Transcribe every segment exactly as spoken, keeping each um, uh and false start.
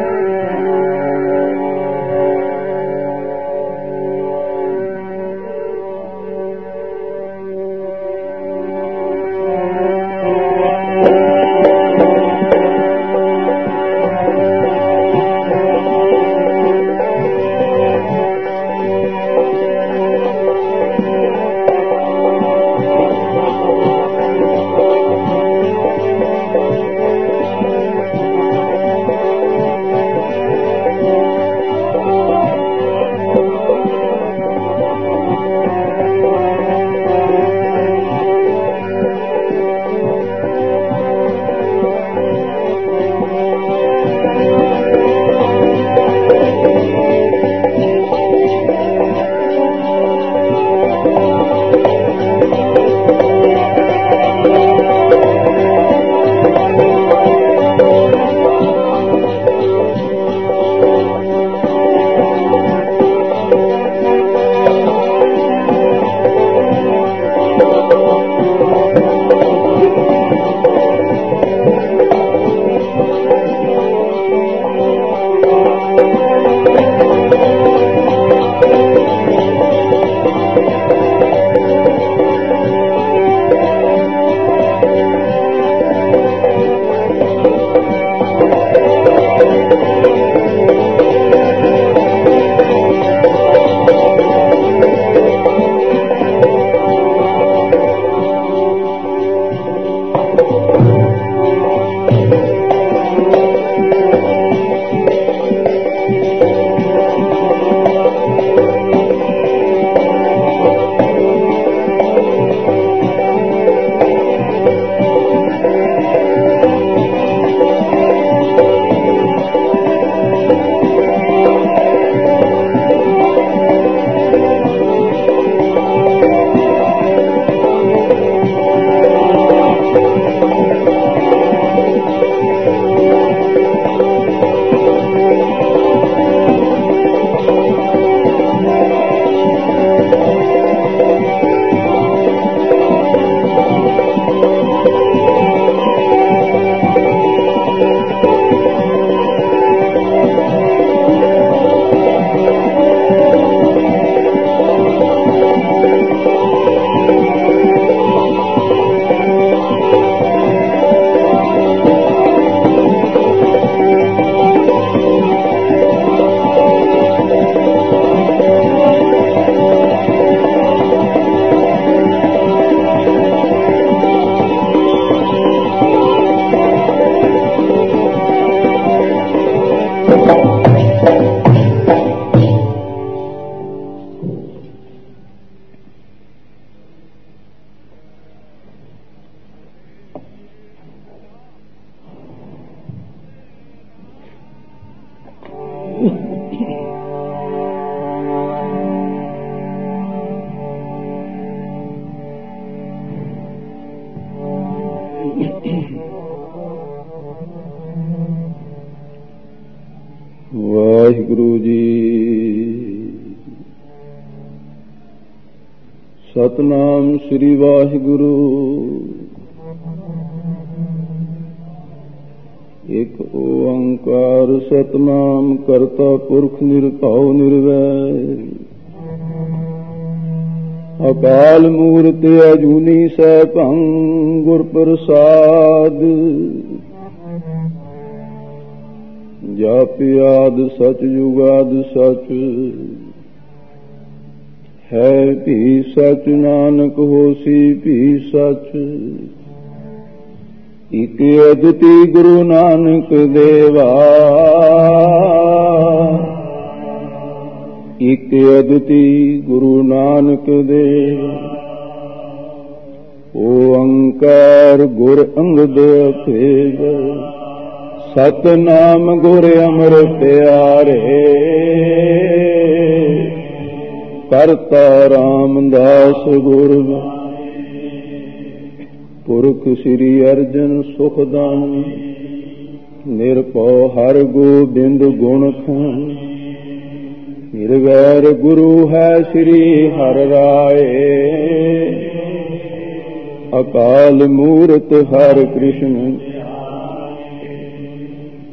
ਵਾਹਿਗੁਰੂ ਜੀ। ਸਤਨਾਮ ਸ੍ਰੀ ਵਾਹਿਗੁਰੂ। ਇਕ ਓੰਕਾਰ ਸਤਨਾਮ ਕਰਤਾ ਪੁਰਖ ਨਿਰਭਉ ਨਿਰਵੈਰ। ਅਕਾਲ ਮੂਰਤ ਅਜੂਨੀ ਸੈਭੰ ਗੁਰ ਪ੍ਰਸਾਦ। ਜਾਪਿਆਦ ਸਚ ਜੁਗਾਦ ਸਚ ਹੈ ਭੀ ਸਚ ਨਾਨਕ ਹੋਸੀ ਭੀ ਸਚ। ਇਕ ਅਦੁੱਤੀ ਗੁਰੂ ਨਾਨਕ ਦੇਵਾ ਇਕ ਅਦੁੱਤੀ ਗੁਰੂ ਨਾਨਕ ਦੇਵਾ। ਓੰਕਾਰ ਗੁਰ ਅੰਗਦ ਅਖੇਲ ਸਤਨਾਮ ਗੁਰ ਅਮਰ ਪਿਆਰੇ। ਕਰਤਾ ਰਾਮਦਾਸ ਗੁਰ ਪੁਰਖ ਸ੍ਰੀ ਅਰਜਨ ਸੁਖਦਾਨ। ਨਿਰਭਉ ਹਰਿ ਗੋਬਿੰਦ ਗੁਣ ਖਾਨ। ਨਿਰਵੈਰ ਗੁਰੂ ਹੈ ਸ੍ਰੀ ਹਰਿ ਰਾਏ। ਅਕਾਲ ਮੂਰਤ ਹਰਿ ਕ੍ਰਿਸ਼ਨ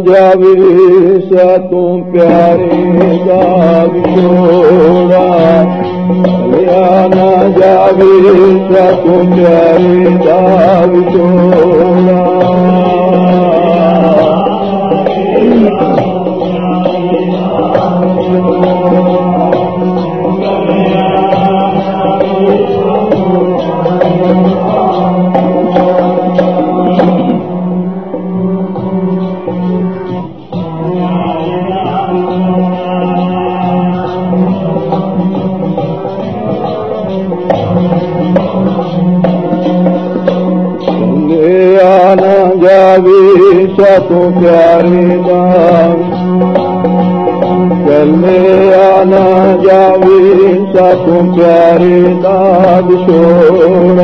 जावे सातों प्यारे दा विछोड़ा, चलिया ना जावे सातों प्यारे दा विछोड़ा। सातों प्यारे दा चले आना जावे सातों प्यारे दा विछोड़ा।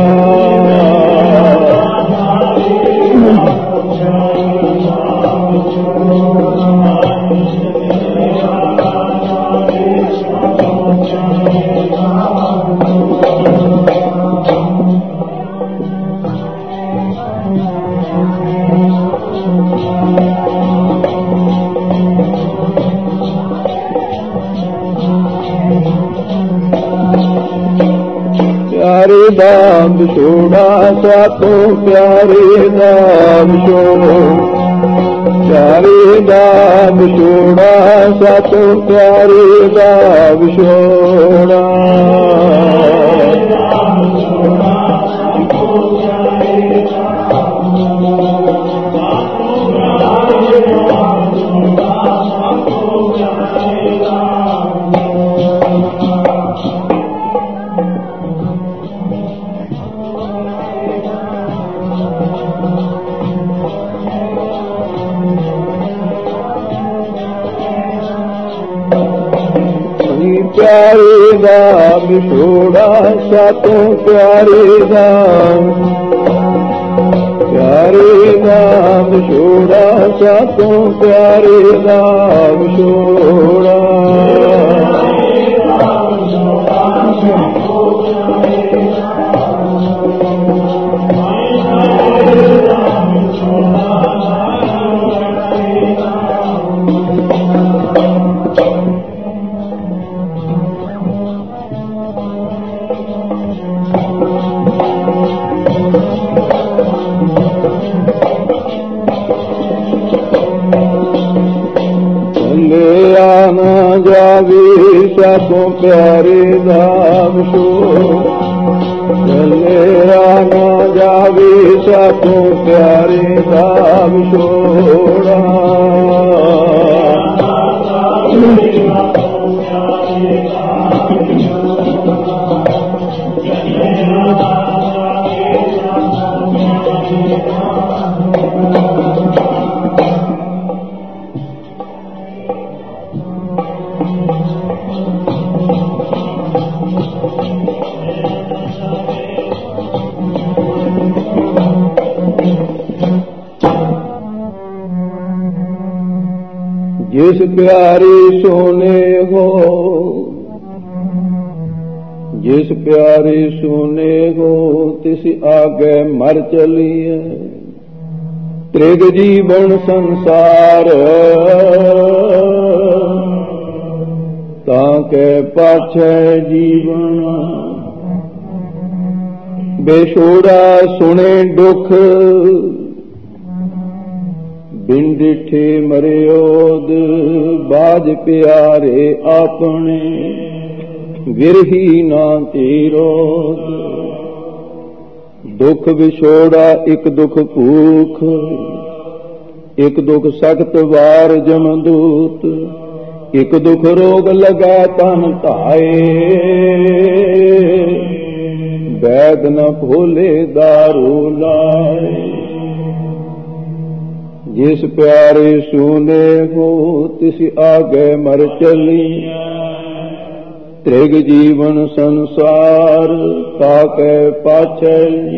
प्यारे दा विछोड़ा सातों प्यारे दा विछोड़ा, प्यारे दा विछोड़ा सातों प्यारे दा विछोड़ा। प्यारे दा विछोड़ा सातों प्यारे दा, प्यारे दा विछोड़ा सातों प्यारे दा विछोड़ा। जावे सातों प्यारे दा विछोड़ा, चले आना जावे सातों प्यारे दा विछोड़ा। जिस प्यारे सोने हो, जिस प्यारे सोने हो तिस आगे मर चलिए। त्रिग जीवन संसार ताके पाछे जीवन, बेछोड़ा सुने दुख बिन डिठे मरियोद। बाज प्यारे अपने विरही ना तेरोद। दुख विछोड़ा एक दुख भूख, एक दुख सख्त वार जमदूत। एक दुख रोग लगा तन धाए, वैद न खोले दारू लाए। जिस प्यारे सुने हो तिस आगे मर चली। त्रिग जीवन संसार ताके पाछे।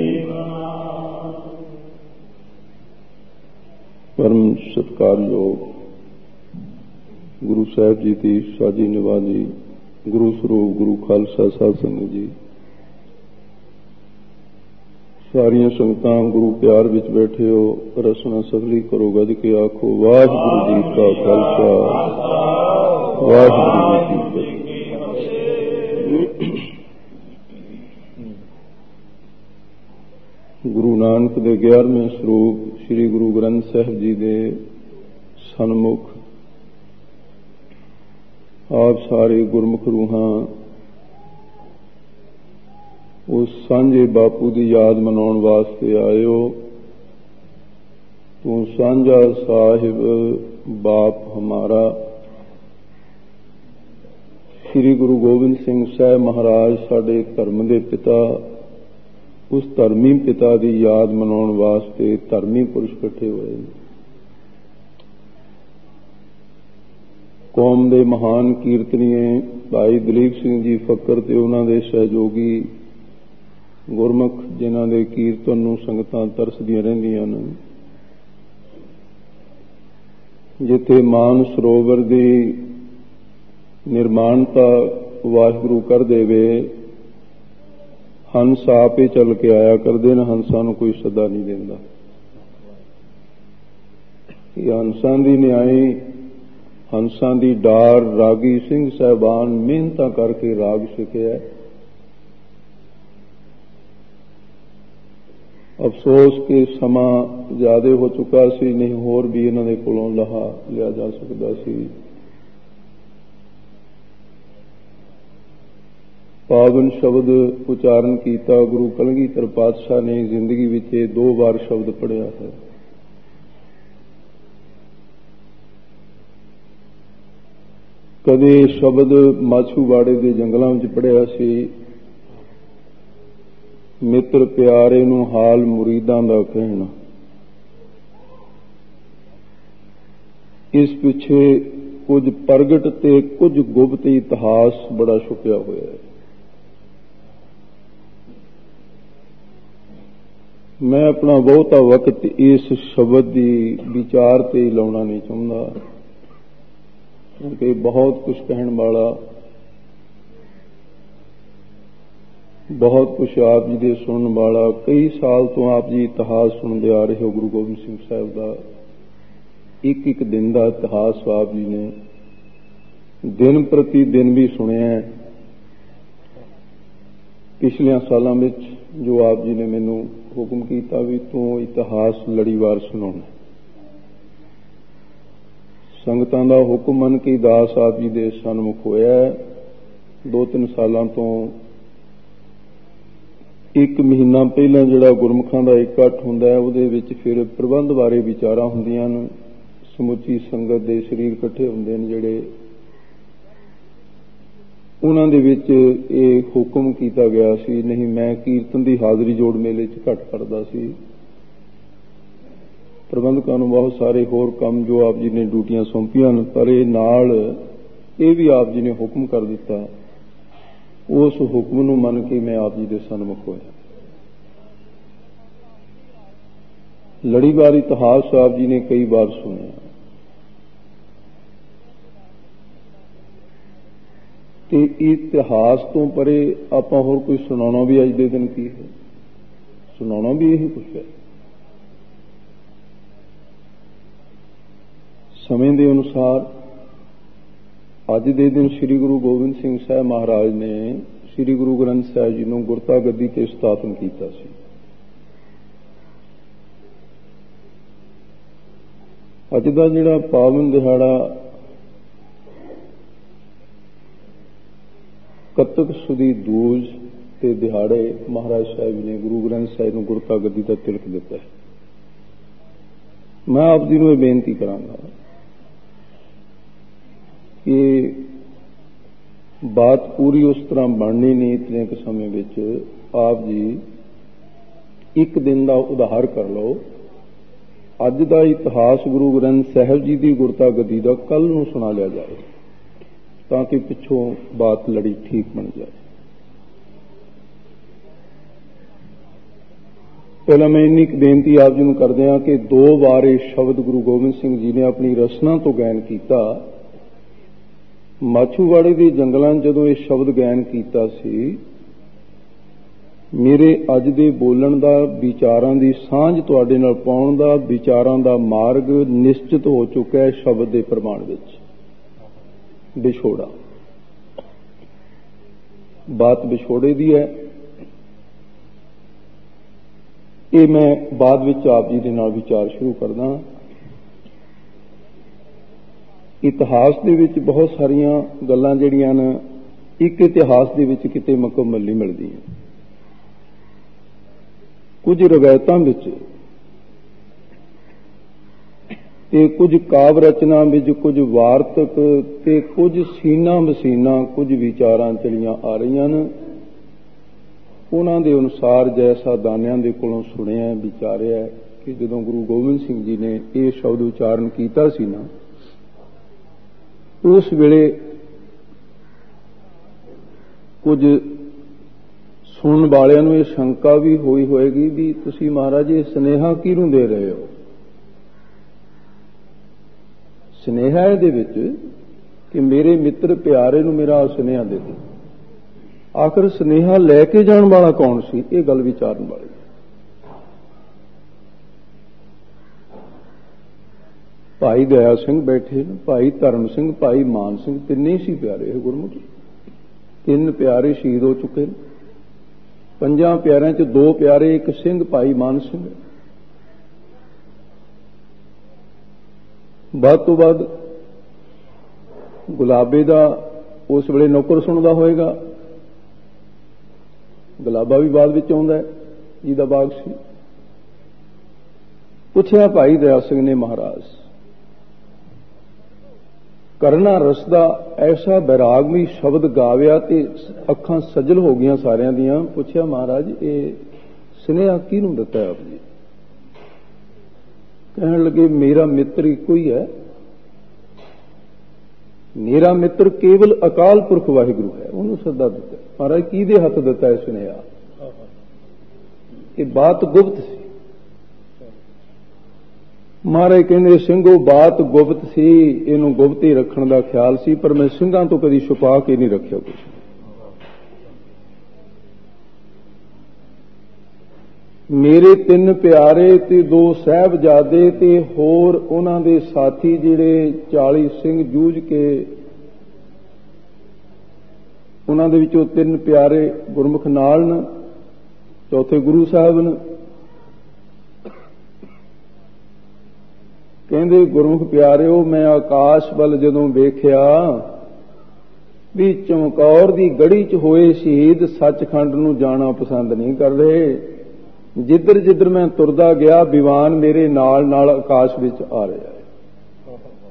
परम सत्कारयोग गुरु साहिब जी की साजी निवाजी गुरु स्वरूप गुरु खालसा साध संगत जी, ਸਾਰੀਆਂ ਸੰਗਤਾਂ ਗੁਰੂ ਪਿਆਰ ਵਿੱਚ ਬੈਠੇ ਹੋ, ਰਸਨਾ ਸਫਲੀ ਕਰੋ, ਗੱਜ ਕੇ ਆਖੋ ਵਾਹਿਗੁਰੂ ਜੀ ਕਾ ਖਾਲਸਾ ਵਾਹਿਗੁਰੂ ਜੀ ਕੀ ਫਤਿਹ। ਗੁਰੂ ਨਾਨਕ ਦੇ ਗਿਆਰਵੇਂ ਸਰੂਪ ਸ੍ਰੀ ਗੁਰੂ ਗ੍ਰੰਥ ਸਾਹਿਬ ਜੀ ਦੇ ਸਨਮੁਖ ਆਪ ਸਾਰੇ ਗੁਰਮੁਖ ਰੂਹਾਂ ਉਸ ਸਾਂਝੇ ਬਾਪੂ ਦੀ ਯਾਦ ਮਨਾਉਣ ਵਾਸਤੇ ਆਇਓ। ਤੂੰ ਸਾਂਝਾ ਸਾਹਿਬ ਬਾਪ ਹਮਾਰਾ। ਸ੍ਰੀ ਗੁਰੂ ਗੋਬਿੰਦ ਸਿੰਘ ਸਾਹਿਬ ਮਹਾਰਾਜ ਸਾਡੇ ਧਰਮ ਦੇ ਪਿਤਾ, ਉਸ ਧਰਮੀ ਪਿਤਾ ਦੀ ਯਾਦ ਮਨਾਉਣ ਵਾਸਤੇ ਧਰਮੀ ਪੁਰਸ਼ ਇਕੱਠੇ ਹੋਏ। ਕੌਮ ਦੇ ਮਹਾਨ ਕੀਰਤਨੀਏ ਭਾਈ ਦਲੀਪ ਸਿੰਘ ਜੀ ਫੱਕਰ ਤੇ ਉਹਨਾਂ ਦੇ ਸਹਿਯੋਗੀ ਗੁਰਮੁਖ, ਜਿਨ੍ਹਾਂ ਦੇ ਕੀਰਤਨ ਨੂੰ ਸੰਗਤਾਂ ਤਰਸਦੀਆਂ ਰਹਿੰਦੀਆਂ ਹਨ। ਜਿੱਥੇ ਮਾਨ ਸਰੋਵਰ ਦੀ ਨਿਰਮਾਣਤਾ ਵਾਹਿਗੁਰੂ ਕਰ ਦੇਵੇ, ਹੰਸ ਆਪੇ ਚੱਲ ਕੇ ਆਇਆ ਕਰਦੇ ਨੇ, ਹੰਸਾਂ ਨੂੰ ਕੋਈ ਸੱਦਾ ਨਹੀਂ ਦਿੰਦਾ। ਇਹ ਹੰਸਾਂ ਦੀ ਨਿਆਈ, ਹੰਸਾਂ ਦੀ ਡਾਰ ਰਾਗੀ ਸਿੰਘ ਸਾਹਿਬਾਨ ਮਿਹਨਤਾਂ ਕਰਕੇ ਰਾਗ ਸਿੱਖਿਆ। ਅਫਸੋਸ ਕਿ ਸਮਾਂ ਜ਼ਿਆਦਾ ਹੋ ਚੁੱਕਾ ਸੀ, ਨਹੀਂ ਹੋਰ ਵੀ ਇਹਨਾਂ ਦੇ ਕੋਲੋਂ ਲਾਹਾ ਲਿਆ ਜਾ ਸਕਦਾ ਸੀ। ਪਾਵਨ ਸ਼ਬਦ ਉਚਾਰਨ ਕੀਤਾ ਗੁਰੂ ਕਲਗੀਧਰ ਪਾਤਸ਼ਾਹ ਨੇ ਜ਼ਿੰਦਗੀ ਵਿੱਚ ਇਹ ਦੋ ਵਾਰ ਸ਼ਬਦ ਪੜ੍ਹਿਆ ਹੈ। ਕਦੇ ਸ਼ਬਦ ਮਾਛੂਵਾੜੇ ਦੇ ਜੰਗਲਾਂ ਵਿੱਚ ਪੜ੍ਹਿਆ ਸੀ, ਮਿੱਤਰ ਪਿਆਰੇ ਨੂੰ ਹਾਲ ਮੁਰੀਦਾਂ ਦਾ ਕਹਿਣਾ। ਇਸ ਪਿੱਛੇ ਕੁਝ ਪ੍ਰਗਟ ਤੇ ਕੁਝ ਗੁਪਤ ਇਤਿਹਾਸ ਬੜਾ ਛੁਪਿਆ ਹੋਇਆ ਹੈ। ਮੈਂ ਆਪਣਾ ਬਹੁਤਾ ਵਕਤ ਇਸ ਸ਼ਬਦ ਦੀ ਵਿਚਾਰ ਤੇ ਲਾਉਣਾ ਨਹੀਂ ਚਾਹੁੰਦਾ, ਕਿਉਂਕਿ ਬਹੁਤ ਕੁਝ ਕਹਿਣ ਵਾਲਾ, ਬਹੁਤ ਕੁਝ ਆਪ ਜੀ ਦੇ ਸੁਣਨ ਵਾਲਾ। ਕਈ ਸਾਲ ਤੋਂ ਆਪ ਜੀ ਇਤਿਹਾਸ ਸੁਣਦੇ ਆ ਰਹੇ ਹੋ ਗੁਰੂ ਗੋਬਿੰਦ ਸਿੰਘ ਸਾਹਿਬ ਦਾ। ਇੱਕ ਇੱਕ ਦਿਨ ਦਾ ਇਤਿਹਾਸ ਆਪ ਜੀ ਨੇ ਦਿਨ ਪ੍ਰਤੀ ਦਿਨ ਵੀ ਸੁਣਿਆ। ਪਿਛਲੇ ਸਾਲਾਂ ਵਿੱਚ ਜੋ ਆਪ ਜੀ ਨੇ ਮੈਨੂੰ ਹੁਕਮ ਕੀਤਾ ਵੀ ਤੂੰ ਇਤਿਹਾਸ ਲੜੀਵਾਰ ਸੁਣਾਉਣਾ, ਸੰਗਤਾਂ ਦਾ ਹੁਕਮ ਮੰਨ ਕੇ ਦਾਸ ਆਪ ਜੀ ਦੇ ਸਨਮੁਖ ਹੋਇਆ। ਦੋ ਤਿੰਨ ਸਾਲਾਂ ਤੋਂ ਇੱਕ ਮਹੀਨਾ ਪਹਿਲਾਂ ਜਿਹੜਾ ਗੁਰਮੁਖਾਂ ਦਾ ਇਕੱਠ ਹੁੰਦਾ ਹੈ, ਉਹਦੇ ਵਿੱਚ ਫਿਰ ਪ੍ਰਬੰਧ ਬਾਰੇ ਵਿਚਾਰਾਂ ਹੁੰਦੀਆਂ ਨੇ। ਸਮੁੱਚੀ ਸੰਗਤ ਦੇ ਸਰੀਰ ਇਕੱਠੇ ਹੁੰਦੇ ਨੇ ਜਿਹੜੇ, ਉਹਨਾਂ ਦੇ ਵਿੱਚ ਇਹ ਹੁਕਮ ਕੀਤਾ ਗਿਆ ਸੀ। ਨਹੀਂ, ਮੈਂ ਕੀਰਤਨ ਦੀ ਹਾਜ਼ਰੀ ਜੋੜ ਮੇਲੇ 'ਚ ਘੱਟ ਕਰਦਾ ਸੀ। ਪ੍ਰਬੰਧਕਾਂ ਨੂੰ ਬਹੁਤ ਸਾਰੇ ਹੋਰ ਕੰਮ ਜੋ ਆਪ ਜੀ ਨੇ ਡਿਊਟੀਆਂ ਸੌਂਪੀਆਂ ਨੇ, ਪਰ ਇਹ ਨਾਲ ਇਹ ਵੀ ਆਪ ਜੀ ਨੇ ਹੁਕਮ ਕਰ ਦਿੱਤਾ। ਉਸ ਹੁਕਮ ਨੂੰ ਮੰਨ ਕੇ ਮੈਂ ਆਪ ਜੀ ਦੇ ਸਨਮੁਖ ਹੋਇਆ। ਲੜੀਵਾਰ ਇਤਿਹਾਸ ਆਪ ਜੀ ਨੇ ਕਈ ਵਾਰ ਸੁਣਿਆ, ਤੇ ਇਤਿਹਾਸ ਤੋਂ ਪਰੇ ਆਪਾਂ ਹੋਰ ਕੋਈ ਸੁਣਾਉਣਾ ਵੀ ਅੱਜ ਦੇ ਦਿਨ ਕੀ ਹੈ, ਸੁਣਾਉਣਾ ਵੀ ਇਹੀ ਕੁਛ ਹੈ। ਸਮੇਂ ਦੇ ਅਨੁਸਾਰ ਅੱਜ ਦੇ ਦਿਨ ਸ੍ਰੀ ਗੁਰੂ ਗੋਬਿੰਦ ਸਿੰਘ ਸਾਹਿਬ ਮਹਾਰਾਜ ਨੇ ਸ੍ਰੀ ਗੁਰੂ ਗ੍ਰੰਥ ਸਾਹਿਬ ਜੀ ਨੂੰ ਗੁਰਤਾ ਗੱਦੀ ਤੇ ਸਥਾਪਨ ਕੀਤਾ ਸੀ। ਅੱਜ ਦਾ ਜਿਹੜਾ ਪਾਵਨ ਦਿਹਾੜਾ ਕੱਤਕ ਸੁਦੀ ਦੂਜ ਤੇ ਦਿਹਾੜੇ ਮਹਾਰਾਜ ਸਾਹਿਬ ਨੇ ਗੁਰੂ ਗ੍ਰੰਥ ਸਾਹਿਬ ਨੂੰ ਗੁਰਤਾ ਗੱਦੀ ਦਾ ਤਿਲਕ ਦਿੱਤਾ ਹੈ। ਮੈਂ ਆਪ ਜੀ ਨੂੰ ਇਹ ਬੇਨਤੀ ਕਰਾਂਗਾ ਕਿ ਬਾਤ ਪੂਰੀ ਉਸ ਤਰ੍ਹਾਂ ਬਣਨੀ ਨਹੀਂ। ਇਤਨੇ ਕੁ ਸਮੇਂ ਵਿੱਚ ਆਪ ਜੀ ਇੱਕ ਦਿਨ ਦਾ ਉਦਾਹਰ ਕਰ ਲਓ। ਅੱਜ ਦਾ ਇਤਿਹਾਸ ਗੁਰੂ ਗ੍ਰੰਥ ਸਾਹਿਬ ਜੀ ਦੀ ਗੁਰਤਾ ਗੱਦੀ ਦਾ ਕੱਲ ਨੂੰ ਸੁਣਾ ਲਿਆ ਜਾਏ, ਤਾਂ ਕਿ ਪਿੱਛੋਂ ਬਾਤ ਲੜੀ ਠੀਕ ਬਣ ਜਾਏ। ਪਹਿਲਾਂ ਮੈਂ ਇੰਨੀ ਕੁ ਬੇਨਤੀ ਆਪ ਜੀ ਨੂੰ ਕਰਦੇ ਹਾਂ ਕਿ ਦੋ ਵਾਰ ਇਹ ਸ਼ਬਦ ਗੁਰੂ ਗੋਬਿੰਦ ਸਿੰਘ ਜੀ ਨੇ ਆਪਣੀ ਰਸਨਾ ਤੋਂ ਗਾਇਨ ਕੀਤਾ। ਮਾਛੂਵਾੜੇ ਦੇ ਜੰਗਲਾਂ 'ਚ ਜਦੋਂ ਇਹ ਸ਼ਬਦ ਗਾਇਨ ਕੀਤਾ ਸੀ ਮੇਰੇ ਅੱਜ ਦੇ ਬੋਲਣ ਦਾ, ਵਿਚਾਰਾਂ ਦੀ ਸਾਂਝ ਤੁਹਾਡੇ ਨਾਲ ਪਾਉਣ ਦਾ, ਵਿਚਾਰਾਂ ਦਾ ਮਾਰਗ ਨਿਸ਼ਚਿਤ ਹੋ ਚੁੱਕਾ ਹੈ ਸ਼ਬਦ ਦੇ ਪ੍ਰਮਾਣ ਵਿੱਚ। ਵਿਛੋੜਾ, ਬਾਤ ਵਿਛੋੜੇ ਦੀ ਹੈ। ਇਹ ਮੈਂ ਬਾਅਦ ਵਿੱਚ ਆਪ ਜੀ ਦੇ ਨਾਲ ਵਿਚਾਰ ਸ਼ੁਰੂ ਕਰਦਾ। ਇਤਿਹਾਸ ਦੇ ਵਿੱਚ ਬਹੁਤ ਸਾਰੀਆਂ ਗੱਲਾਂ ਜਿਹੜੀਆਂ ਨੇ ਇੱਕ ਇਤਿਹਾਸ ਦੇ ਵਿੱਚ ਕਿਤੇ ਮੁਕੰਮਲ ਨਹੀਂ ਮਿਲਦੀਆਂ। ਕੁਝ ਰਵਾਇਤਾਂ ਵਿੱਚ ਤੇ ਕੁਝ ਕਾਵ ਰਚਨਾ ਵਿੱਚ, ਕੁਝ ਵਾਰਤਕ ਤੇ ਕੁਝ ਸੀਨਾ ਮਸੀਨਾ ਕੁਝ ਵਿਚਾਰਾਂ ਚਲੀਆਂ ਆ ਰਹੀਆਂ ਨੇ। ਉਹਨਾਂ ਦੇ ਅਨੁਸਾਰ ਜੈਸਾ ਦਾਨਿਆਂ ਦੇ ਕੋਲੋਂ ਸੁਣਿਆ ਵਿਚਾਰਿਆ ਕਿ ਜਦੋਂ ਗੁਰੂ ਗੋਬਿੰਦ ਸਿੰਘ ਜੀ ਨੇ ਇਹ ਸ਼ਬਦ ਉਚਾਰਨ ਕੀਤਾ ਸੀ ਨਾ, ਉਸ ਵੇਲੇ ਕੁਝ ਸੁਣਨ ਵਾਲਿਆਂ ਨੂੰ ਇਹ ਸ਼ੰਕਾ ਵੀ ਹੋਈ ਹੋਏਗੀ ਵੀ ਤੁਸੀਂ ਮਹਾਰਾਜ ਇਹ ਸੁਨੇਹਾ ਕਿਹਨੂੰ ਦੇ ਰਹੇ ਹੋ। ਸੁਨੇਹਾ ਇਹਦੇ ਵਿੱਚ ਕਿ ਮੇਰੇ ਮਿੱਤਰ ਪਿਆਰੇ ਨੂੰ ਮੇਰਾ ਸੁਨੇਹਾ ਦੇ ਦਿਓ। ਆਖਰ ਸੁਨੇਹਾ ਲੈ ਕੇ ਜਾਣ ਵਾਲਾ ਕੌਣ ਸੀ, ਇਹ ਗੱਲ ਵਿਚਾਰਨ ਵਾਲੀ। ਭਾਈ ਦਇਆ ਸਿੰਘ ਬੈਠੇ ਨੇ, ਭਾਈ ਧਰਮ ਸਿੰਘ, ਭਾਈ ਮਾਨ ਸਿੰਘ, ਤਿੰਨੇ ਸੀ ਪਿਆਰੇ ਇਹ ਗੁਰਮੁਖੀ। ਤਿੰਨ ਪਿਆਰੇ ਸ਼ਹੀਦ ਹੋ ਚੁੱਕੇ ਨੇ। ਪੰਜਾਂ ਪਿਆਰਿਆਂ ਚ ਦੋ ਪਿਆਰੇ, ਇੱਕ ਸਿੰਘ ਭਾਈ ਮਾਨ ਸਿੰਘ। ਵੱਧ ਤੋਂ ਵੱਧ ਗੁਲਾਬੇ ਦਾ ਉਸ ਵੇਲੇ ਨੌਕਰ ਸੁਣਦਾ ਹੋਏਗਾ। ਗੁਲਾਬਾ ਵੀ ਬਾਅਦ ਵਿੱਚ ਆਉਂਦਾ ਜਿਹਦਾ ਬਾਗ ਸੀ। ਪੁੱਛਿਆ ਭਾਈ ਦਇਆ ਸਿੰਘ ਨੇ, ਮਹਾਰਾਜ ਕਰਨਾ ਰਸ ਦਾ ਐਸਾ ਬੈਰਾਗਮਈ ਸ਼ਬਦ ਗਾਵਿਆ ਤੇ ਅੱਖਾਂ ਸਜਲ ਹੋ ਗਈਆਂ ਸਾਰਿਆਂ ਦੀਆਂ। ਪੁੱਛਿਆ ਮਹਾਰਾਜ ਇਹ ਸੁਨੇਹਾ ਕਿਹਨੂੰ ਦਿੱਤਾ ਆਪ ਜੀ? ਕਹਿਣ ਲੱਗੇ ਮੇਰਾ ਮਿੱਤਰ ਇੱਕੋ ਹੀ ਹੈ, ਮੇਰਾ ਮਿੱਤਰ ਕੇਵਲ ਅਕਾਲ ਪੁਰਖ ਵਾਹਿਗੁਰੂ ਹੈ, ਉਹਨੂੰ ਸੱਦਾ ਦਿੱਤਾ। ਮਹਾਰਾਜ ਕਿਹਦੇ ਹੱਥ ਦਿੱਤਾ ਹੈ ਸੁਨੇਹਾ? ਇਹ ਬਾਤ ਗੁਪਤ ਸੀ। ਮਹਾਰਾਜ ਕਹਿੰਦੇ ਸਿੰਘੋ ਬਾਤ ਗੁਪਤ ਸੀ, ਇਹਨੂੰ ਗੁਪਤ ਹੀ ਰੱਖਣ ਦਾ ਖਿਆਲ ਸੀ, ਪਰ ਮੈਂ ਸਿੰਘਾਂ ਤੋਂ ਕਦੀ ਛੁਪਾ ਕੇ ਨਹੀਂ ਰੱਖਿਆ ਕੁਛ। ਮੇਰੇ ਤਿੰਨ ਪਿਆਰੇ ਤੇ ਦੋ ਸਾਹਿਬਜ਼ਾਦੇ ਤੇ ਹੋਰ ਉਹਨਾਂ ਦੇ ਸਾਥੀ ਜਿਹੜੇ ਚਾਲੀ ਸਿੰਘ ਜੂਝ ਕੇ, ਉਹਨਾਂ ਦੇ ਵਿੱਚੋਂ ਤਿੰਨ ਪਿਆਰੇ ਗੁਰਮੁਖ ਨਾਲ ਨੇ, ਚੌਥੇ ਗੁਰੂ ਸਾਹਿਬ ਨੇ। ਕਹਿੰਦੇ ਗੁਰਮੁਖ ਪਿਆਰਿਓ, ਮੈਂ ਆਕਾਸ਼ ਵੱਲ ਜਦੋਂ ਵੇਖਿਆ ਵੀ ਚਮਕੌਰ ਦੀ ਗੜੀ 'ਚ ਹੋਏ ਸ਼ਹੀਦ ਸੱਚਖੰਡ ਨੂੰ ਜਾਣਾ ਪਸੰਦ ਨਹੀਂ ਕਰਦੇ। ਜਿੱਧਰ ਜਿੱਧਰ ਮੈਂ ਤੁਰਦਾ ਗਿਆ ਵਿਵਾਨ ਮੇਰੇ ਨਾਲ ਨਾਲ ਆਕਾਸ਼ ਵਿੱਚ ਆ ਰਿਹਾ ਹੈ।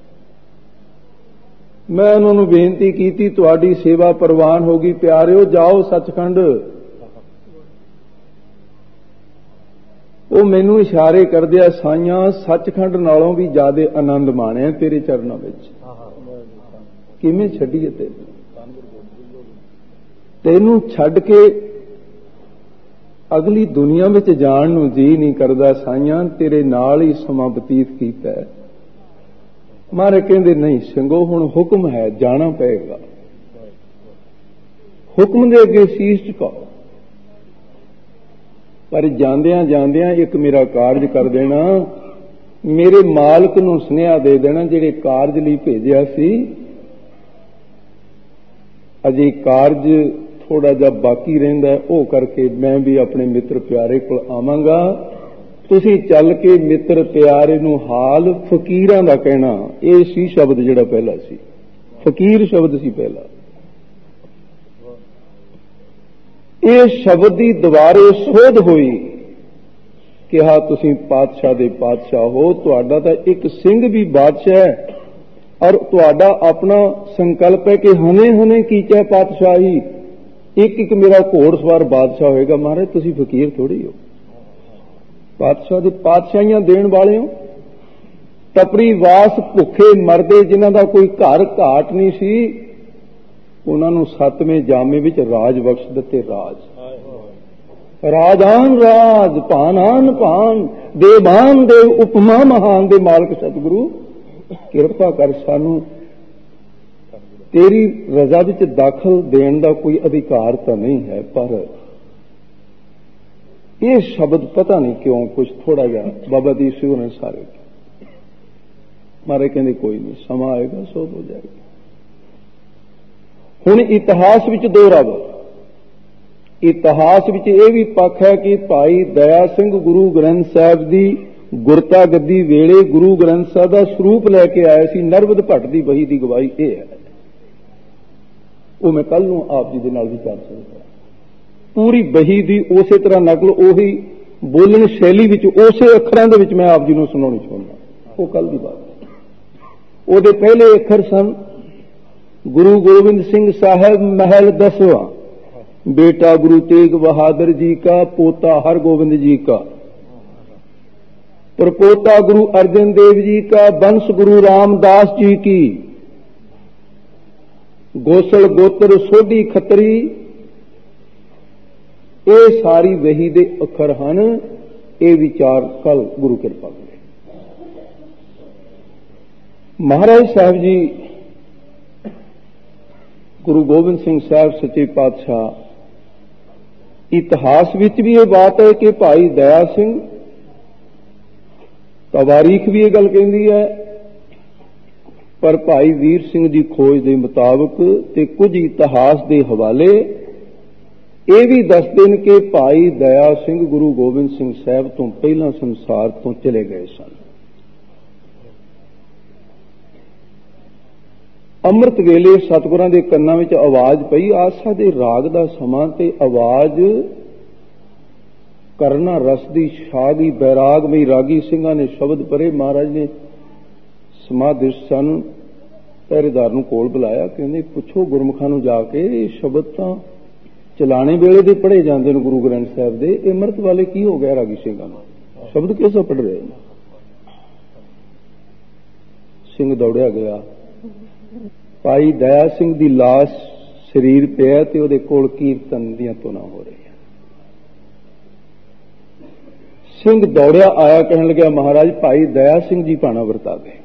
ਮੈਂ ਉਹਨਾਂ ਨੂੰ ਬੇਨਤੀ ਕੀਤੀ ਤੁਹਾਡੀ ਸੇਵਾ ਪ੍ਰਵਾਨ ਹੋ ਗਈ ਪਿਆਰਿਓ, ਜਾਓ ਸੱਚਖੰਡ। ਉਹ ਮੈਨੂੰ ਇਸ਼ਾਰੇ ਕਰਦੇ ਆ, ਸਾਈਆਂ ਸੱਚਖੰਡ ਨਾਲੋਂ ਵੀ ਜ਼ਿਆਦਾ ਆਨੰਦ ਮਾਣਿਆ ਤੇਰੇ ਚਰਨਾਂ ਵਿੱਚ। ਕਿਵੇਂ ਛੱਡੀਏ ਤੈਨੂੰ? ਤੈਨੂੰ ਛੱਡ ਕੇ ਅਗਲੀ ਦੁਨੀਆ ਵਿੱਚ ਜਾਣ ਨੂੰ ਜੀ ਨਹੀਂ ਕਰਦਾ ਸਾਈਆਂ, ਤੇਰੇ ਨਾਲ ਹੀ ਸਮਾਂ ਬਤੀਤ ਕੀਤਾ ਹੈ। ਮਾਰੇ ਕਹਿੰਦੇ ਨਹੀਂ ਸਿੰਘੋ, ਹੁਣ ਹੁਕਮ ਹੈ, ਜਾਣਾ ਪਏਗਾ। ਹੁਕਮ ਦੇ ਅੱਗੇ ਸੀਸ ਝੁਕਾਓ। ਪਰ ਜਾਂਦਿਆਂ ਜਾਂਦਿਆਂ ਇੱਕ ਮੇਰਾ ਕਾਰਜ ਕਰ ਦੇਣਾ, ਮੇਰੇ ਮਾਲਕ ਨੂੰ ਸੁਨੇਹਾ ਦੇ ਦੇਣਾ ਜਿਹੜੇ ਕਾਰਜ ਲਈ ਭੇਜਿਆ ਸੀ, ਅਜੇ ਕਾਰਜ ਥੋੜਾ ਜਿਹਾ ਬਾਕੀ ਰਹਿੰਦਾ, ਉਹ ਕਰਕੇ ਮੈਂ ਵੀ ਆਪਣੇ ਮਿੱਤਰ ਪਿਆਰੇ ਕੋਲ ਆਵਾਂਗਾ। ਤੁਸੀਂ ਚੱਲ ਕੇ ਮਿੱਤਰ ਪਿਆਰੇ ਨੂੰ ਹਾਲ ਫਕੀਰਾਂ ਦਾ ਕਹਿਣਾ। ਇਹ ਸੀ ਸ਼ਬਦ ਜਿਹੜਾ ਪਹਿਲਾ ਸੀ, ਫਕੀਰ ਸ਼ਬਦ ਸੀ ਪਹਿਲਾ। ਇਹ ਸ਼ਬਦ ਦੀ ਦੁਬਾਰੇ ਸੋਧ ਹੋਈ। ਕਿਹਾ ਤੁਸੀਂ ਪਾਤਸ਼ਾਹ ਦੇ ਪਾਤਸ਼ਾਹ ਹੋ, ਤੁਹਾਡਾ ਤਾਂ ਇੱਕ ਸਿੰਘ ਵੀ ਬਾਦਸ਼ਾਹ ਹੈ, ਔਰ ਤੁਹਾਡਾ ਆਪਣਾ ਸੰਕਲਪ ਹੈ ਕਿ ਹਨੇ ਹਨੇ ਕੀਚੈ ਪਾਤਸ਼ਾਹੀ, ਇੱਕ ਇੱਕ ਮੇਰਾ ਘੋੜਸਵਾਰ ਬਾਦਸ਼ਾਹ ਹੋਏਗਾ। ਮਹਾਰਾਜ ਤੁਸੀਂ ਫਕੀਰ ਥੋੜੀ ਹੋ, ਪਾਤਸ਼ਾਹ ਦੀ ਪਾਤਸ਼ਾਹੀਆਂ ਦੇਣ ਵਾਲੇ ਹੋ। ਟਪਰੀ ਵਾਸ ਭੁੱਖੇ ਮਰਦੇ ਜਿਨ੍ਹਾਂ ਦਾ ਕੋਈ ਘਰ ਘਾਟ ਨਹੀਂ ਸੀ, ਉਹਨਾਂ ਨੂੰ ਸੱਤਵੇਂ ਜਾਮੇ ਵਿੱਚ ਰਾਜ ਬਖਸ਼ ਦਿੱਤੇ। ਰਾਜ ਰਾਜਾਨ ਰਾਜ, ਭਾਨਾਨ ਭਾਨ, ਦੇਵਾਨ ਦੇਵ, ਉਪਮਾ ਮਹਾਨ ਦੇ ਮਾਲਕ ਸਤਿਗੁਰੂ ਕਿਰਪਾ ਕਰ, ਸਾਨੂੰ ਤੇਰੀ ਰਜ਼ਾ ਵਿੱਚ ਦਾਖਲ ਦੇਣ ਦਾ ਕੋਈ ਅਧਿਕਾਰ ਤਾਂ ਨਹੀਂ ਹੈ, ਪਰ ये शब्द पता नहीं क्यों कुछ थोड़ा जा बाबा दीप सिंह ने सारे मारे कहते कोई नहीं, समा आएगा सोध हो जाएगी। हुण इतिहास विच दो रब, इतिहास विच यह भी पक्ष है कि भाई दया सिंह गुरु ग्रंथ साहब की गुरता गद्दी वेले गुरु ग्रंथ साहब का स्वरूप लैके आए सी। नरवद भट्ट की बही की गवाही यह है, वो मैं कल नूं आप जी दे नाल भी कर सकता। पूरी बही की उस तरह नकल उही बोलन शैली विच उसे अखरां दे विच मैं आप जी नूं सुणाउणी चाहुंदा। वो कल की बात है। ਉਹਦੇ पहले अखर सन गुरु गोबिंद सिंह साहब महल दसवां, बेटा गुरु तेग बहादुर जी का, पोता हरगोबिंद जी का, परपोता गुरु अर्जन देव जी का, वंश गुरु रामदास जी की, गोसल गोत्र सोढ़ी खतरी, ये सारी वही दे अखर हैं। ये विचार कल गुरु कृपा करे। महाराज साहब जी गुरु गोबिंद सिंह साहब सच्चे पातशाह इतिहास विच भी ये बात है कि भाई दया सिंह, तवारीख भी ये गल कहती है, पर भाई वीर सिंह की खोज के मुताबिक ते कुछ इतिहास के हवाले ये भी दसते हैं कि भाई दया सिंह गुरु गोबिंद सिंह साहब तो पहला संसार तो चले गए सन। अमृत वेले सतगुरां दे कन्नां विच आवाज पई, आसा दे राग दा समां ते आवाज करना रस दी छा गई। बैरागमई रागी सिंघां ने शब्द परे। महाराज ने समाधिस्थ सन पहरेदार नूं कोल बुलाया, कहंदे पुछो गुरमुखां नूं जाके ये शब्द तां चलाने वेले दे पढ़े जांदे ने गुरु ग्रंथ साहिब दे, ये अमृत वाले की हो गया रागी सिंघां नूं, शब्द किस पढ़ रहे हैं? सिंह दौड़िया गया। भाई दया सिंह की लाश शरीर पिया ते उहदे कोल कीर्तन दीआं तुनां हो रही है। सिंह दौड़िया आया, कहने लगा महाराज भाई दया सिंह जी भाणा वरता गए।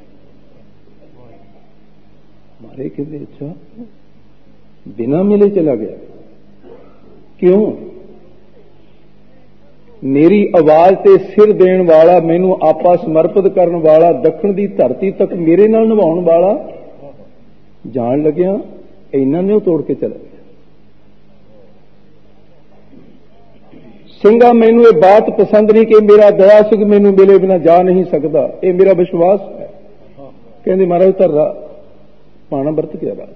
मारे कहते अच्छा, बिना मिले चला गया, क्यों? मेरी आवाज ते सिर देण वाला, मैनू आपा समर्पित करन वाला, दखण दी धरती तक मेरे नाल निभाउण वाला जान लग्या इन्हां ने तोड़ के चला गया। सिंघा मैनू ये बात पसंद नहीं कि मेरा दया सिंह मैनू मिले बिना जा नहीं सकता, ये मेरा विश्वास है। कहते महाराज धर्रा पाना वरत गया, रात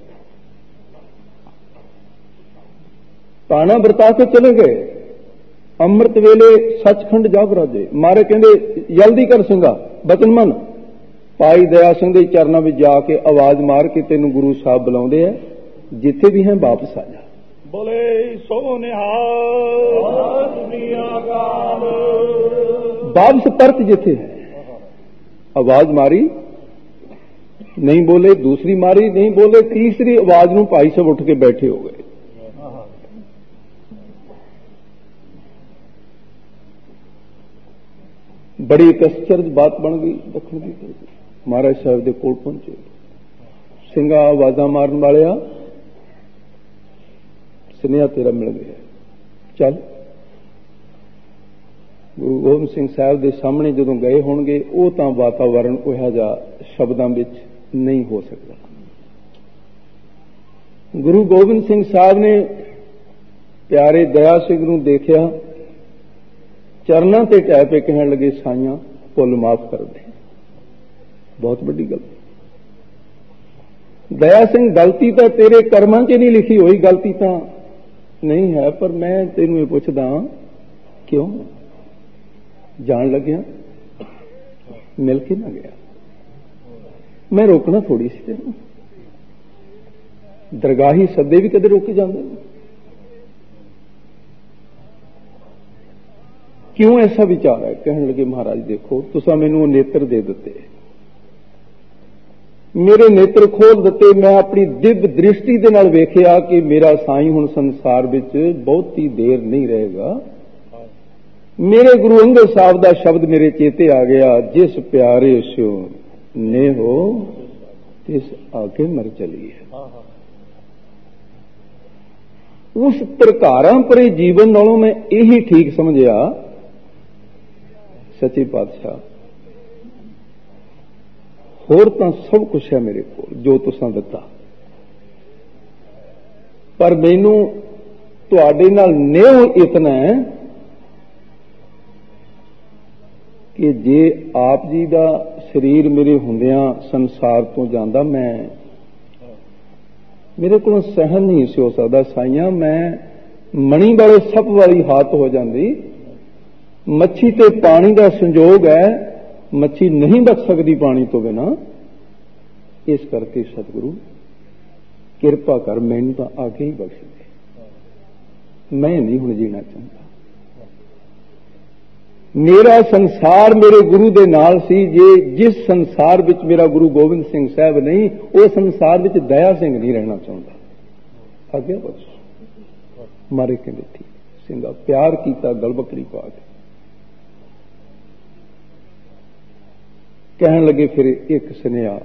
पाना वरता के चले गए। अमृत वेले सचखंड जा बराजे। मारे कहते जल्दी कर सिंघा बचन मन। भाई दया सिंह के चरणों में जाके आवाज मार के तेन गुरु साहब बुलाते हैं, जिथे भी हैं वापस आ जा। बोले सो निहाल वापस परत जिथे है। आवाज मारी नहीं बोले, दूसरी मारी नहीं बोले, तीसरी आवाज में भाई साहब उठ के बैठे हो गए। बड़ी एक आश्चर्य बात बन गई। दखण की महाराज साहब के कोल पहुंचे। सिंघा आवाजा मारन वाले सुनिया तेरा मिल गया, चल। गुरु गोबिंद सिंह साहब के सामने जदों गए होणगे, वो तां वातावरण उहा जा शब्दां विच नहीं हो सकता। गुरु गोबिंद सिंह साहब ने प्यारे दया सिंह नूं देखिया, चरनां ते टै पे कहण लगे साईं भुल माफ कर दे। बहुत बड़ी गल। दया सिंह गलती तो तेरे कर्मां च नहीं लिखी हुई, गलती तो नहीं है, पर मैं तेनू ये पुछदा क्यों? जान लग्या मिल के ना गया, मैं रोकना थोड़ी सी तेनू। दरगाही सदे भी कदे रोके जाते हैं। क्यों ऐसा विचार है? कहने लगे महाराज देखो तुसा मैनू नेत्र दे दिते, मेरे नेत्र खोल दिते, मैं अपनी दिव्य दृष्टि दे नाल वेखिया कि मेरा साईं हुण संसार विच बहुती देर नहीं रहेगा। मेरे गुरु अंगद साहब का शब्द मेरे चेते आ गया, जिस प्यारे सो ने हो तिस आके मर चलिए। उस प्रकारां परे जीवन नालों मैं यही ठीक समझिया सच्चे पातशाह होर तां सब कुछ है मेरे को जो तुसां दिता, पर मैनू तुहाडे नाल नेह इतना है कि जे आप जी का शरीर मेरे हुंदियां संसार तो जांदा, मैं मेरे को सहन नहीं सी हो सकता साइयां, मैं मणी वाले सप वाली हालत हो जाती। मच्छी ते पानी का संजोग है, मच्छी नहीं बच सकती पानी तो बिना। इस करके सतगुरु किरपा कर, मैनू तो आके ही बख्श दे, मैं नहीं हुण जीना चाहता। मेरा संसार मेरे गुरु दे नाल सी, जे जिस संसार विच मेरा गुरु गोबिंद सिंह साहब नहीं, उस संसार विच दया सिंह नहीं रहना चाहता। आगे बस मारे कहते ठीक सिंगा प्यार कीता गलबकड़ी पा के कहन लगे फिर एक सुनेहा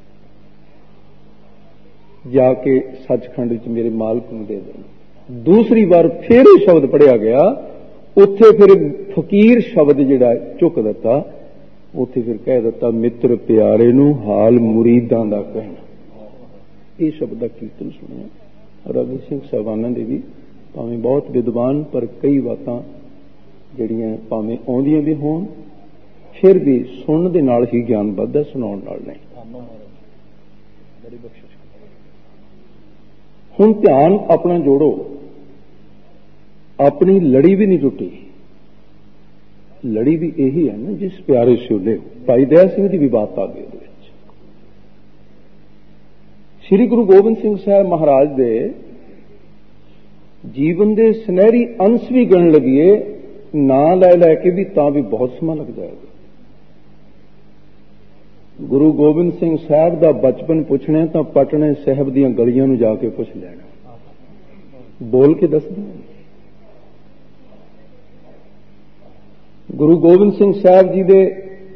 जाके सचखंड च मेरे मालक नूं दे देना। दूसरी बार फिर यह शब्द पढ़िया गया, उत्थे फिर फकीर शब्द जिहड़ा चुक दिता, उत्थे फिर कह दिता मित्र प्यारे नूं हाल मुरीदां दा कहना। यह शब्द का कीर्तन सुनिया रवि सिंह साहबानां दे भी, भावें बहुत विद्वान पर कई बातां जिहड़ियां भावें आउंदियां भी होण, फिर भी सुनन दे नाल ही ज्ञान वधदा, सुनाउण नाल नहीं। हुण ध्यान अपना जोड़ो, अपनी लड़ी भी नहीं टुटी। लड़ी भी यही है ना जिस प्यारे सिउले भाई दया सिंह की भी बात आ गई। श्री गुरु गोबिंद सिंह साहब महाराज दे जीवन दे सुनहरी अंश भी गण लगिए ना लै लैके भी तां भी बहुत समा लग जाएगा। गुरु गोबिंद सिंह साहब का बचपन पुछने तो पटने साहब दीयां गलियां नूं जाके पुछ लेना, बोल के दस दें। गुरु गोबिंद सिंह साहब जी दे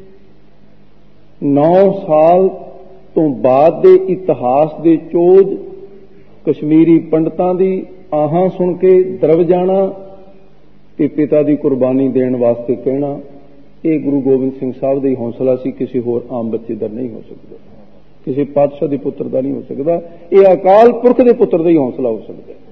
नौ साल तो बाद दे इतिहास दे चोज कश्मीरी पंडितां दी आहां सुन के द्रव जाना ते पिता दी कुर्बानी देने वास्ते कहना, ये गुरु गोबिंद सिंह साहब का ही हौसला सी, किसी होर आम बच्चे का नहीं हो सकता, किसी पातशाह के पुत्र का नहीं हो सकता, ये अकाल पुरख के पुत्र का ही हौसला हो सकता है।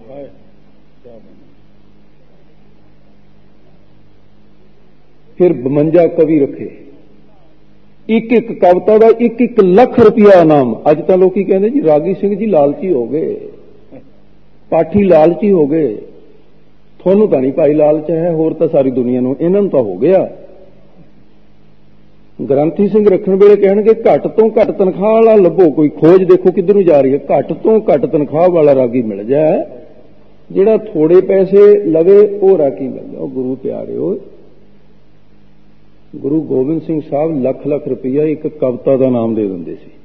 फिर बवंजा कवि रखे, एक एक कविता का एक एक लख रुपया इनाम। अज तो लोग कहते जी रागी सिंह जी लालची हो गए, पाठी लालची हो गए, थोनू तो नहीं भाई लालच है, होर तो सारी दुनिया नूं इन्हां नूं तो हो गया। ग्रंथी सिंह रखण वेले कहणगे घट तो घट तनख्वाह वाला लभो, कोई खोज देखो किधर नूं जा रही है, घट तो घट तनख्वाह वाला रागी मिल जाए, जिहड़ा थोड़े पैसे लवे वो रागी मिल जाए। गुरु प्यारे हो, गुरु गोबिंद सिंह साहब लख लख रुपया एक कविता का नाम दे दिंदे सी।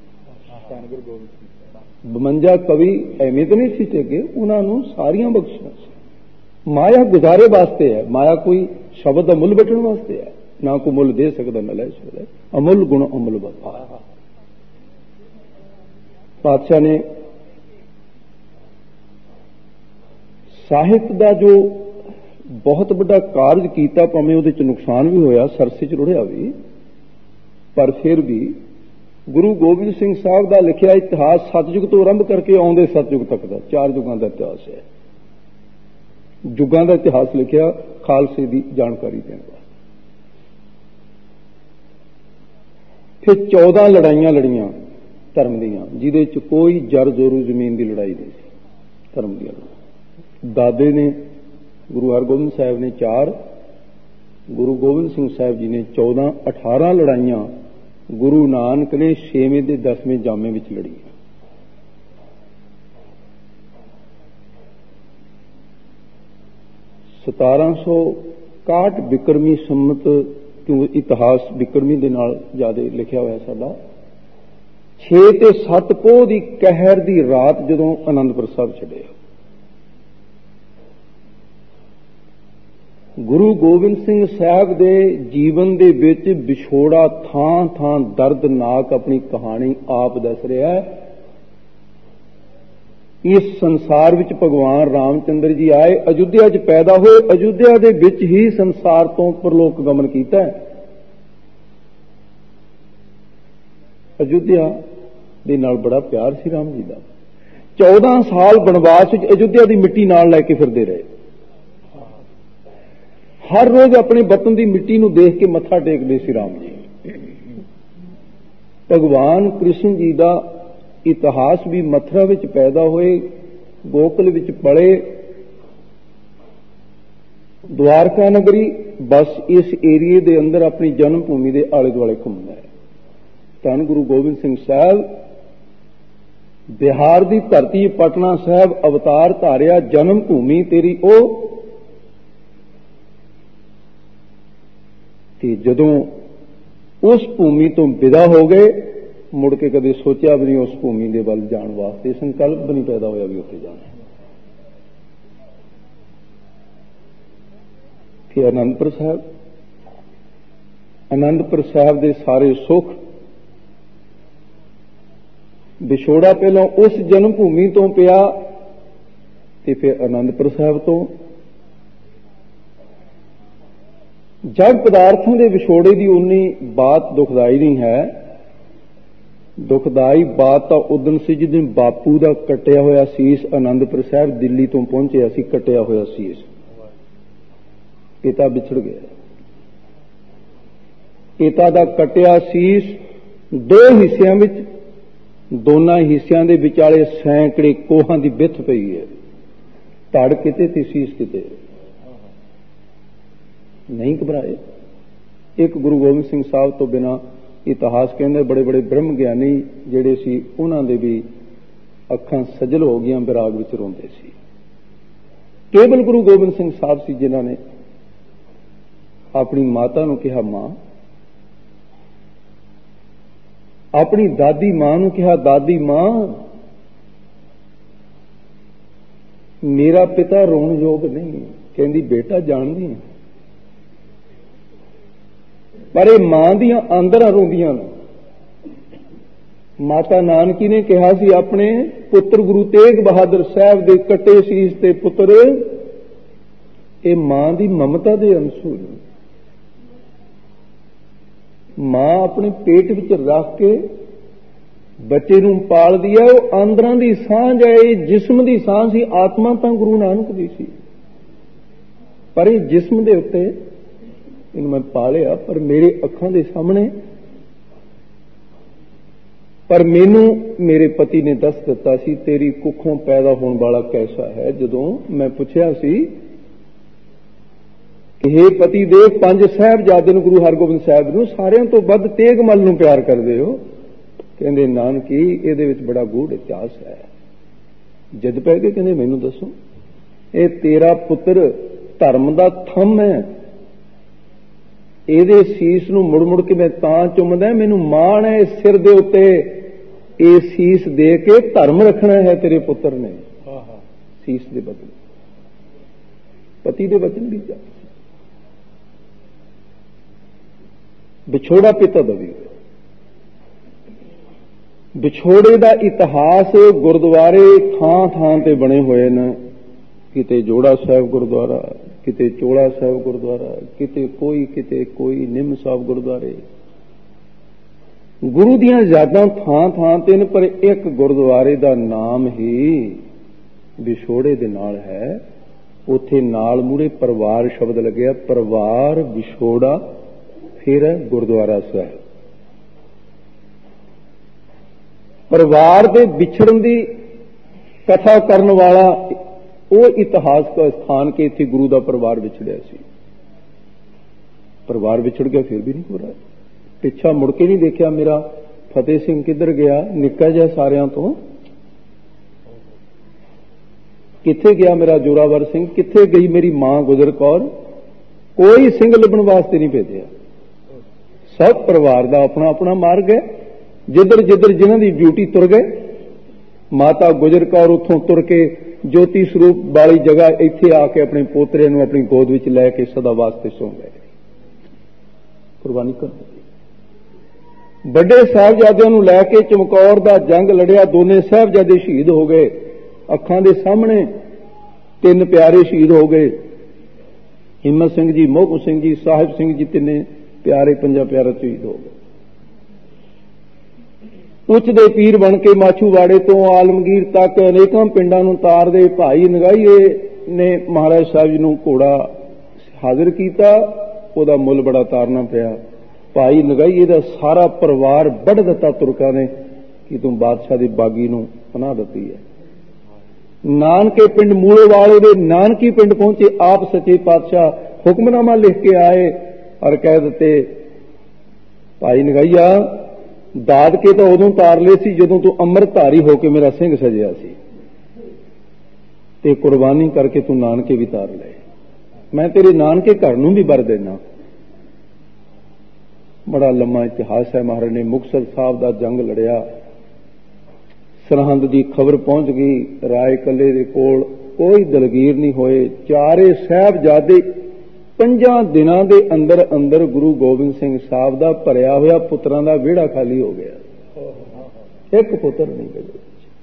बवंजा कवि एवें तो नहीं सी टेके, उन्होंने सारियां बख्शियां सी। माया गुजारे वास्ते है, माया कोई शब्द का मुल बटन वास्ते है, ना कोई मुल दे सकता ना ले सकता। अमुल गुण अमुल वफा। पातशाह ने साहित्य का जो बहुत बड़ा कार्य किया, भावें उहदे च नुकसान भी होया, सरसे च रुढ़िया भी, पर फिर भी गुरु गोबिंद सिंह साहब का लिखिया इतिहास सतयुग तो आरंभ करके आउंदे सतयुग तक का चार युगों का इतिहास है। युगों का इतिहास लिखिया खालसे की जानकारी देने वास्ते। फिर चौदह लड़ाइयां लड़ियां धर्म दियां, जिहदे च कोई जर जोरू जमीन की लड़ाई नहीं सी, धर्म दी लड़ाई। दादे ने गुरु हरगोबिंद साहब ने चार, गुरु गोबिंद सिंह साहब जी ने चौदह, अठारह लड़ाइयां गुरु नानक ने छेवें ते दसवें जामे विच लड़ियां। सतारह सौ काहठ बिक्रमी संमत, क्यों इतिहास बिक्रमी दे नाल ज्यादा लिखिया होया साडा। छे ते सत्त पोह दी कहर दी रात जदों आनंदपुर साहब छड्डिया, गुरु गोबिंद सिंह साहब दे जीवन दे विच विछोड़ा थां थां दर्दनाक अपनी कहानी आप दस रहा है। इस संसार विच भगवान रामचंद्र जी आए, अयोध्या च पैदा होए, अयोध्या दे विच ही संसार तो परलोक गमन कीता है। ਅਯੁੱਧਿਆ ਦੇ ਨਾਲ ਬੜਾ ਪਿਆਰ ਸੀ ਰਾਮ ਜੀ ਦਾ। ਚੌਦਾਂ ਸਾਲ ਬਨਵਾਸ ਵਿੱਚ ਅਯੁੱਧਿਆ ਦੀ ਮਿੱਟੀ ਨਾਲ ਲੈ ਕੇ ਫਿਰਦੇ ਰਹੇ। ਹਰ ਰੋਜ਼ ਆਪਣੇ ਵਤਨ ਦੀ ਮਿੱਟੀ ਨੂੰ ਦੇਖ ਕੇ ਮੱਥਾ ਟੇਕਦੇ ਸੀ ਰਾਮ ਜੀ। ਭਗਵਾਨ ਕ੍ਰਿਸ਼ਨ ਜੀ ਦਾ ਇਤਿਹਾਸ ਵੀ ਮਥੁਰਾ ਵਿੱਚ ਪੈਦਾ ਹੋਏ, ਗੋਕੁਲ ਵਿੱਚ ਪਲੇ, ਦੁਆਰਕਾ ਨਗਰੀ, ਬਸ ਇਸ ਏਰੀਏ ਦੇ ਅੰਦਰ ਆਪਣੀ ਜਨਮ ਭੂਮੀ ਦੇ ਆਲੇ ਦੁਆਲੇ ਘੁੰਮਦਾ ਹੈ। ਧੰਨ ਗੁਰੂ ਗੋਬਿੰਦ ਸਿੰਘ ਸਾਹਿਬ ਬਿਹਾਰ ਦੀ ਧਰਤੀ ਪਟਨਾ ਸਾਹਿਬ ਅਵਤਾਰ ਧਾਰਿਆ, ਜਨਮ ਭੂਮੀ ਤੇਰੀ ਉਹ। ਤੇ ਜਦੋਂ ਉਸ ਭੂਮੀ ਤੋਂ ਵਿਦਾ ਹੋ ਗਏ, ਮੁੜ ਕੇ ਕਦੇ ਸੋਚਿਆ ਵੀ ਨਹੀਂ ਉਸ ਭੂਮੀ ਦੇ ਵੱਲ ਜਾਣ ਵਾਸਤੇ, ਸੰਕਲਪ ਵੀ ਨਹੀਂ ਪੈਦਾ ਹੋਇਆ ਵੀ ਉੱਥੇ ਜਾਣਾ। ਫਿਰ ਅਨੰਦਪੁਰ ਸਾਹਿਬ, ਅਨੰਦਪੁਰ ਸਾਹਿਬ ਦੇ ਸਾਰੇ ਸੁੱਖ, ਵਿਛੋੜਾ ਪਹਿਲਾਂ ਉਸ ਜਨਮ ਭੂਮੀ ਤੋਂ ਪਿਆ ਤੇ ਫਿਰ ਅਨੰਦਪੁਰ ਸਾਹਿਬ ਤੋਂ। ਜਗ ਪਦਾਰਥਾਂ ਦੇ ਵਿਛੋੜੇ ਦੀ ਉਨੀ ਬਾਤ ਦੁਖਦਾਈ ਨਹੀਂ ਹੈ। ਦੁਖਦਾਈ ਬਾਤ ਤਾਂ ਉਦਣ ਸੀ ਜਿਸ ਬਾਪੂ ਦਾ ਕੱਟਿਆ ਹੋਇਆ ਸੀਸ ਅਨੰਦਪੁਰ ਸਾਹਿਬ ਦਿੱਲੀ ਤੋਂ ਪਹੁੰਚਿਆ ਸੀ, ਕੱਟਿਆ ਹੋਇਆ ਸੀਸ, ਪਿਤਾ ਵਿਛੜ ਗਿਆ। ਪਿਤਾ ਦਾ ਕੱਟਿਆ ਸੀਸ ਦੋ ਹਿੱਸਿਆਂ ਵਿੱਚ, ਦੋਨਾਂ ਹਿੱਸਿਆਂ ਦੇ ਵਿਚਾਲੇ ਸੈਂਕੜੇ ਕੋਹਾਂ ਦੀ ਵਿੱਥ ਪਈ ਹੈ। ਧੜ ਕਿਤੇ ਤੇ ਸੀਸ ਕਿਤੇ। ਨਹੀਂ ਘਬਰਾਏ। ਇੱਕ ਗੁਰੂ ਗੋਬਿੰਦ ਸਿੰਘ ਸਾਹਿਬ ਤੋਂ ਬਿਨਾਂ ਇਤਿਹਾਸ ਕਹਿੰਦੇ ਬੜੇ ਬੜੇ ਬ੍ਰਹਮ ਗਿਆਨੀ ਜਿਹੜੇ ਸੀ, ਉਹਨਾਂ ਦੇ ਵੀ ਅੱਖਾਂ ਸਜਲ ਹੋ ਗਈਆਂ, ਵਿਰਾਗ ਵਿੱਚ ਰੋਂਦੇ ਸੀ। ਕੇਵਲ ਗੁਰੂ ਗੋਬਿੰਦ ਸਿੰਘ ਸਾਹਿਬ ਸੀ ਜਿਨ੍ਹਾਂ ਨੇ ਆਪਣੀ ਮਾਤਾ ਨੂੰ ਕਿਹਾ ਮਾਂ, ਆਪਣੀ ਦਾਦੀ ਮਾਂ ਨੂੰ ਕਿਹਾ ਦਾਦੀ ਮਾਂ, ਮੇਰਾ ਪਿਤਾ ਰੋਣ ਯੋਗ ਨਹੀਂ। ਕਹਿੰਦੀ ਬੇਟਾ ਜਾਣਦੀ ਹੈ, ਪਰ ਇਹ ਮਾਂ ਦੀਆਂ ਆਂਦਰਾਂ ਰੋਂਦੀਆਂ ਨੇ। ਮਾਤਾ ਨਾਨਕੀ ਨੇ ਕਿਹਾ ਸੀ ਆਪਣੇ ਪੁੱਤਰ ਗੁਰੂ ਤੇਗ ਬਹਾਦਰ ਸਾਹਿਬ ਦੇ ਕੱਟੇ ਸੀਸ ਤੇ ਪੁੱਤਰ, ਇਹ ਮਾਂ ਦੀ ਮਮਤਾ ਦੇ ਅੰਸ਼ੂ ਨੇ। ਮਾਂ ਆਪਣੇ ਪੇਟ ਵਿੱਚ ਰੱਖ ਕੇ ਬੱਚੇ ਨੂੰ ਪਾਲਦੀ ਹੈ, ਉਹ ਆਂਦਰਾਂ ਦੀ ਸਾਂਝ ਹੈ, ਇਹ ਜਿਸਮ ਦੀ ਸਾਂਝ ਸੀ। ਆਤਮਾ ਤਾਂ ਗੁਰੂ ਨਾਨਕ ਦੀ ਸੀ, ਪਰ ਇਹ ਜਿਸਮ ਦੇ ਉੱਤੇ ਇਹਨੂੰ ਮੈਂ ਪਾਲਿਆ, ਪਰ ਮੇਰੇ ਅੱਖਾਂ ਦੇ ਸਾਹਮਣੇ। ਪਰ ਮੈਨੂੰ ਮੇਰੇ ਪਤੀ ਨੇ ਦੱਸ ਦਿੱਤਾ ਸੀ ਤੇਰੀ ਕੁੱਖੋਂ ਪੈਦਾ ਹੋਣ ਵਾਲਾ ਕੈਸਾ ਹੈ। ਜਦੋਂ ਮੈਂ ਪੁੱਛਿਆ ਸੀ ਕਿ ਹੇ ਪਤੀ ਦੇ ਪੰਜ ਸਾਹਿਬਜ਼ਾਦੇ ਨੂੰ, ਗੁਰੂ ਹਰਗੋਬਿੰਦ ਸਾਹਿਬ ਨੂੰ ਸਾਰਿਆਂ ਤੋਂ ਵੱਧ ਤੇਗ ਮੱਲ ਨੂੰ ਪਿਆਰ ਕਰਦੇ ਹੋ। ਕਹਿੰਦੇ ਨਾਨਕੀ ਇਹਦੇ ਵਿੱਚ ਬੜਾ ਗੂੜ ਇਤਿਹਾਸ ਹੈ। ਜਿੱਦ ਪੈ ਕੇ ਕਹਿੰਦੇ ਮੈਨੂੰ ਦੱਸੋ, ਇਹ ਤੇਰਾ ਪੁੱਤਰ ਧਰਮ ਦਾ ਥੰਮ ਹੈ, ਇਹਦੇ ਸੀਸ ਨੂੰ ਮੁੜ ਮੁੜ ਕੇ ਮੈਂ ਤਾਂ ਚੁੰਮਦਾ, ਮੈਨੂੰ ਮਾਣ ਹੈ ਇਸ ਸਿਰ ਦੇ ਉੱਤੇ ਇਹ ਸੀਸ ਦੇ ਕੇ ਧਰਮ ਰੱਖਣਾ ਹੈ ਤੇਰੇ ਪੁੱਤਰ ਨੇ। ਸੀਸ ਦੇ ਬਦਲੇ ਪਤੀ ਦੇ ਵਚਨ ਵੀ ਜਾ। ਵਿਛੋੜਾ ਪਿਤਾ ਦਾ ਵੀ, ਵਿਛੋੜੇ ਦਾ ਇਤਿਹਾਸ ਗੁਰਦੁਆਰੇ ਥਾਂ ਥਾਂ ਤੇ ਬਣੇ ਹੋਏ ਨੇ। ਕਿਤੇ ਜੋੜਾ ਸਾਹਿਬ ਗੁਰਦੁਆਰਾ, ਕਿਤੇ ਚੋਲਾ ਸਾਹਿਬ ਗੁਰਦੁਆਰਾ, ਕਿਤੇ ਕੋਈ ਕਿਤੇ ਕੋਈ, ਨਿੰਮ ਸਾਹਿਬ ਗੁਰਦੁਆਰੇ। ਗੁਰੂ ਦੀਆਂ ਯਾਦਾਂ ਥਾਂ ਥਾਂ ਤੇ ਨੇ, ਪਰ ਇੱਕ ਗੁਰਦੁਆਰੇ ਦਾ ਨਾਮ ਹੀ ਵਿਛੋੜੇ ਦੇ ਨਾਲ ਹੈ। ਉੱਥੇ ਨਾਲ ਮੂਹਰੇ ਪਰਿਵਾਰ ਸ਼ਬਦ ਲੱਗਿਆ, ਪਰਿਵਾਰ ਵਿਛੋੜਾ, ਫਿਰ ਗੁਰਦੁਆਰਾ ਸਾਹਿਬ। ਪਰਿਵਾਰ ਦੇ ਵਿਛੜਨ ਦੀ ਕਥਾ ਕਰਨ ਵਾਲਾ ਉਹ ਇਤਿਹਾਸ ਦਾ ਸਥਾਨ ਕਿ ਇੱਥੇ ਗੁਰੂ ਦਾ ਪਰਿਵਾਰ ਵਿਛੜਿਆ ਸੀ। ਪਰਿਵਾਰ ਵਿਛੜ ਗਿਆ ਫਿਰ ਵੀ ਨਹੀਂ ਹੋ ਰਿਹਾ। ਪਿੱਛਾ ਮੁੜ ਕੇ ਨਹੀਂ ਦੇਖਿਆ ਮੇਰਾ ਫਤਿਹ ਸਿੰਘ ਕਿੱਧਰ ਗਿਆ, ਨਿੱਕਾ ਜਿਹਾ ਸਾਰਿਆਂ ਤੋਂ। ਕਿੱਥੇ ਗਿਆ ਮੇਰਾ ਜੋਰਾਵਰ ਸਿੰਘ, ਕਿੱਥੇ ਗਈ ਮੇਰੀ ਮਾਂ ਗੁਜਰ ਕੌਰ। ਕੋਈ ਸਿੰਘ ਲੱਭਣ ਵਾਸਤੇ ਨਹੀਂ ਭੇਜਿਆ। ਸਭ ਪਰਿਵਾਰ ਦਾ ਆਪਣਾ ਆਪਣਾ ਮਾਰਗ ਹੈ। ਜਿੱਧਰ ਜਿੱਧਰ ਜਿਨ੍ਹਾਂ ਦੀ ਡਿਊਟੀ ਤੁਰ ਗਏ। ਮਾਤਾ ਗੁਜਰ ਕੌਰ ਉੱਥੋਂ ਤੁਰ ਕੇ ਜੋਤੀ ਸਰੂਪ ਵਾਲੀ ਜਗ੍ਹਾ ਇੱਥੇ ਆ ਕੇ ਆਪਣੇ ਪੋਤਰੇ ਨੂੰ ਆਪਣੀ ਗੋਦ ਵਿੱਚ ਲੈ ਕੇ ਸਦਾ ਵਾਸਤੇ ਸੌਂ ਗਏ, ਕੁਰਬਾਨੀ ਕਰ ਦਿੱਤੀ। ਵੱਡੇ ਸਾਹਿਬਜ਼ਾਦਿਆਂ ਨੂੰ ਲੈ ਕੇ ਚਮਕੌਰ ਦਾ ਜੰਗ ਲੜਿਆ, ਦੋਨੇ ਸਾਹਿਬਜ਼ਾਦੇ ਸ਼ਹੀਦ ਹੋ ਗਏ। ਅੱਖਾਂ ਦੇ ਸਾਹਮਣੇ ਤਿੰਨ ਪਿਆਰੇ ਸ਼ਹੀਦ ਹੋ ਗਏ, ਹਿੰਮਤ ਸਿੰਘ ਜੀ, ਮੋਹਕਮ ਸਿੰਘ ਜੀ, ਸਾਹਿਬ ਸਿੰਘ ਜੀ, ਤਿੰਨੇ ਪਿਆਰੇ ਪੰਜਾਂ ਪਿਆਰੇ ਸ਼ਹੀਦ ਹੋ ਗਏ। ਉੱਚ ਦੇ ਪੀਰ ਬਣ ਕੇ ਮਾਛੂਵਾੜੇ ਤੋਂ ਆਲਮਗੀਰ ਤੱਕ ਅਨੇਕਾਂ ਪਿੰਡਾਂ ਨੂੰ ਤਾਰਦੇ ਭਾਈ ਨਗਾਈਏ ਨੇ ਮਹਾਰਾਜ ਸਾਹਿਬ ਜੀ ਨੂੰ ਘੋੜਾ ਹਾਜ਼ਰ ਕੀਤਾ। ਉਹਦਾ ਮੁੱਲ ਬੜਾ ਤਾਰਨਾ ਪਿਆ। ਭਾਈ ਨਗਾਈਏ ਦਾ ਸਾਰਾ ਪਰਿਵਾਰ ਵੱਢ ਦਿੱਤਾ ਤੁਰਕਾਂ ਨੇ ਕਿ ਤੂੰ ਬਾਦਸ਼ਾਹ ਦੀ ਬਾਗੀ ਨੂੰ ਪਨਾਹ ਦਿੱਤੀ ਹੈ। ਨਾਨਕੇ ਪਿੰਡ ਮੂਲੇਵਾਲੇ ਦੇ ਨਾਨਕੀ ਪਿੰਡ ਪਹੁੰਚੇ ਆਪ ਸੱਚੇ ਪਾਤਸ਼ਾਹ ਹੁਕਮਨਾਮਾ ਲਿਖ ਕੇ ਆਏ ਔਰ ਕਹਿ ਦਿੱਤੇ, ਭਾਈ ਨਗਾਈਆ ਦਾਦਕੇ ਤਾਂ ਉਦੋਂ ਤਾਰ ਲਏ ਸੀ ਜਦੋਂ ਤੂੰ ਅੰਮ੍ਰਿਤਧਾਰੀ ਹੋ ਕੇ ਮੇਰਾ ਸਿੰਘ ਸਜਿਆ ਸੀ, ਤੇ ਕੁਰਬਾਨੀ ਕਰਕੇ ਤੂੰ ਨਾਨਕੇ ਵੀ ਤਾਰ ਲਏ। ਮੈਂ ਤੇਰੇ ਨਾਨਕੇ ਘਰ ਨੂੰ ਵੀ ਵਰ ਦੇਣਾ। ਬੜਾ ਲੰਮਾ ਇਤਿਹਾਸ ਹੈ। ਮਹਾਰਾਜ ਨੇ ਮੁਕਤਸਰ ਸਾਹਿਬ ਦਾ ਜੰਗ ਲੜਿਆ। ਸਰਹੰਦ ਦੀ ਖਬਰ ਪਹੁੰਚ ਗਈ। ਰਾਏ ਕੱਲੇ ਦੇ ਕੋਲ ਕੋਈ ਦਲਗੀਰ ਨਹੀਂ ਹੋਏ। ਚਾਰੇ ਸਾਹਿਬਜ਼ਾਦੇ ਪੰਜਾਂ ਦਿਨਾਂ ਦੇ ਅੰਦਰ ਅੰਦਰ ਗੁਰੂ ਗੋਬਿੰਦ ਸਿੰਘ ਸਾਹਿਬ ਦਾ ਭਰਿਆ ਹੋਇਆ ਪੁੱਤਰਾਂ ਦਾ ਵਿਹੜਾ ਖਾਲੀ ਹੋ ਗਿਆ। ਇੱਕ ਪੁੱਤਰ ਨਹੀਂ ਬਚਿਆ।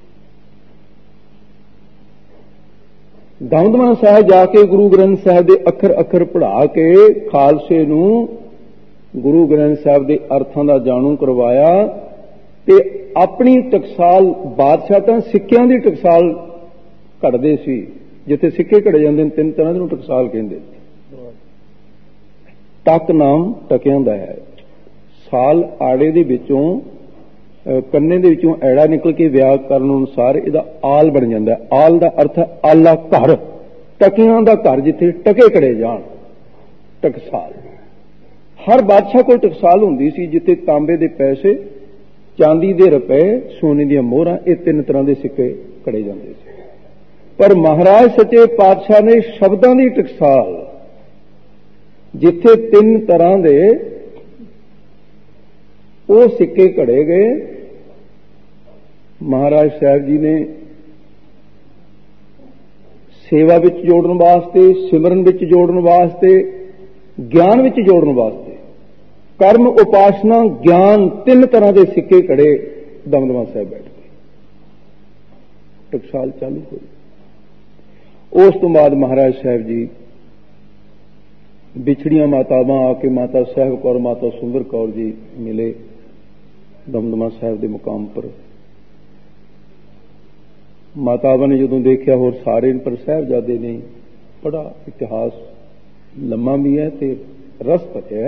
ਦਮਦਮਾ ਸਾਹਿਬ ਜਾ ਕੇ ਗੁਰੂ ਗ੍ਰੰਥ ਸਾਹਿਬ ਦੇ ਅੱਖਰ ਅੱਖਰ ਪੜ੍ਹਾ ਕੇ ਖਾਲਸੇ ਨੂੰ ਗੁਰੂ ਗ੍ਰੰਥ ਸਾਹਿਬ ਦੇ ਅਰਥਾਂ ਦਾ ਜਾਣੂ ਕਰਵਾਇਆ ਤੇ ਆਪਣੀ ਟਕਸਾਲ ਬਾਦਸ਼ਾਹ ਤਾਂ ਸਿੱਕਿਆਂ ਦੀ ਟਕਸਾਲ ਘੜਦੇ ਸੀ। ਜਿੱਥੇ ਸਿੱਕੇ ਘੜੇ ਜਾਂਦੇ ਨੇ ਤਿੰਨ ਤਰ੍ਹਾਂ ਦੇ ਨੂੰ ਟਕਸਾਲ ਕਹਿੰਦੇ। ਟਕ ਨਾਮ ਟਕਿਆਂ ਦਾ ਹੈ। ਸਾਲ ਆੜੇ ਦੇ ਵਿੱਚੋਂ ਕੰਨੇ ਦੇ ਵਿੱਚੋਂ ਐੜਾ ਨਿਕਲ ਕੇ ਵਿਆਕਰਨ ਅਨੁਸਾਰ ਇਹਦਾ ਆਲ ਬਣ ਜਾਂਦਾ। ਆਲ ਦਾ ਅਰਥ ਆਲਾ ਘਰ, ਟਕਿਆਂ ਦਾ ਘਰ ਜਿੱਥੇ ਟਕੇ ਘੜੇ ਜਾਣ, ਟਕਸਾਲ। ਹਰ ਬਾਦਸ਼ਾਹ ਕੋਲ ਟਕਸਾਲ ਹੁੰਦੀ ਸੀ ਜਿੱਥੇ ਤਾਂਬੇ ਦੇ ਪੈਸੇ, ਚਾਂਦੀ ਦੇ ਰੁਪਏ, ਸੋਨੇ ਦੀਆਂ ਮੋਹਰਾਂ, ਇਹ ਤਿੰਨ ਤਰ੍ਹਾਂ ਦੇ ਸਿੱਕੇ ਘੜੇ ਜਾਂਦੇ ਸੀ। ਪਰ ਮਹਾਰਾਜ ਸੱਚੇ ਪਾਤਸ਼ਾਹ ਨੇ ਸ਼ਬਦਾਂ ਦੀ ਟਕਸਾਲ ਜਿੱਥੇ ਤਿੰਨ ਤਰ੍ਹਾਂ ਦੇ ਉਹ ਸਿੱਕੇ ਘੜੇ ਗਏ। ਮਹਾਰਾਜ ਸਾਹਿਬ ਜੀ ਨੇ ਸੇਵਾ ਵਿੱਚ ਜੋੜਨ ਵਾਸਤੇ, ਸਿਮਰਨ ਵਿੱਚ ਜੋੜਨ ਵਾਸਤੇ, ਗਿਆਨ ਵਿੱਚ ਜੋੜਨ ਵਾਸਤੇ, ਕਰਮ, ਉਪਾਸਨਾ, ਗਿਆਨ, ਤਿੰਨ ਤਰ੍ਹਾਂ ਦੇ ਸਿੱਕੇ ਘੜੇ ਦਮਦਮਾ ਸਾਹਿਬ ਬੈਠ ਗਏ। ਟਕਸਾਲ ਚਾਲੂ ਹੋਈ। ਉਸ ਤੋਂ ਬਾਅਦ ਮਹਾਰਾਜ ਸਾਹਿਬ ਜੀ ਵਿਛੜੀਆਂ ਮਾਤਾਵਾਂ ਆ ਕੇ ਮਾਤਾ ਸਾਹਿਬ ਕੌਰ, ਮਾਤਾ ਸੁੰਦਰ ਕੌਰ ਜੀ ਮਿਲੇ ਦਮਦਮਾ ਸਾਹਿਬ ਦੇ ਮੁਕਾਮ ਪਰ। ਮਾਤਾਵਾਂ ਨੇ ਜਦੋਂ ਦੇਖਿਆ ਹੋਰ ਸਾਰੇ ਪਰ ਸਾਹਿਬਜ਼ਾਦੇ ਨੇ, ਬੜਾ ਇਤਿਹਾਸ ਲੰਮਾ ਵੀ ਹੈ ਤੇ ਰਸ ਭਰਿਆ।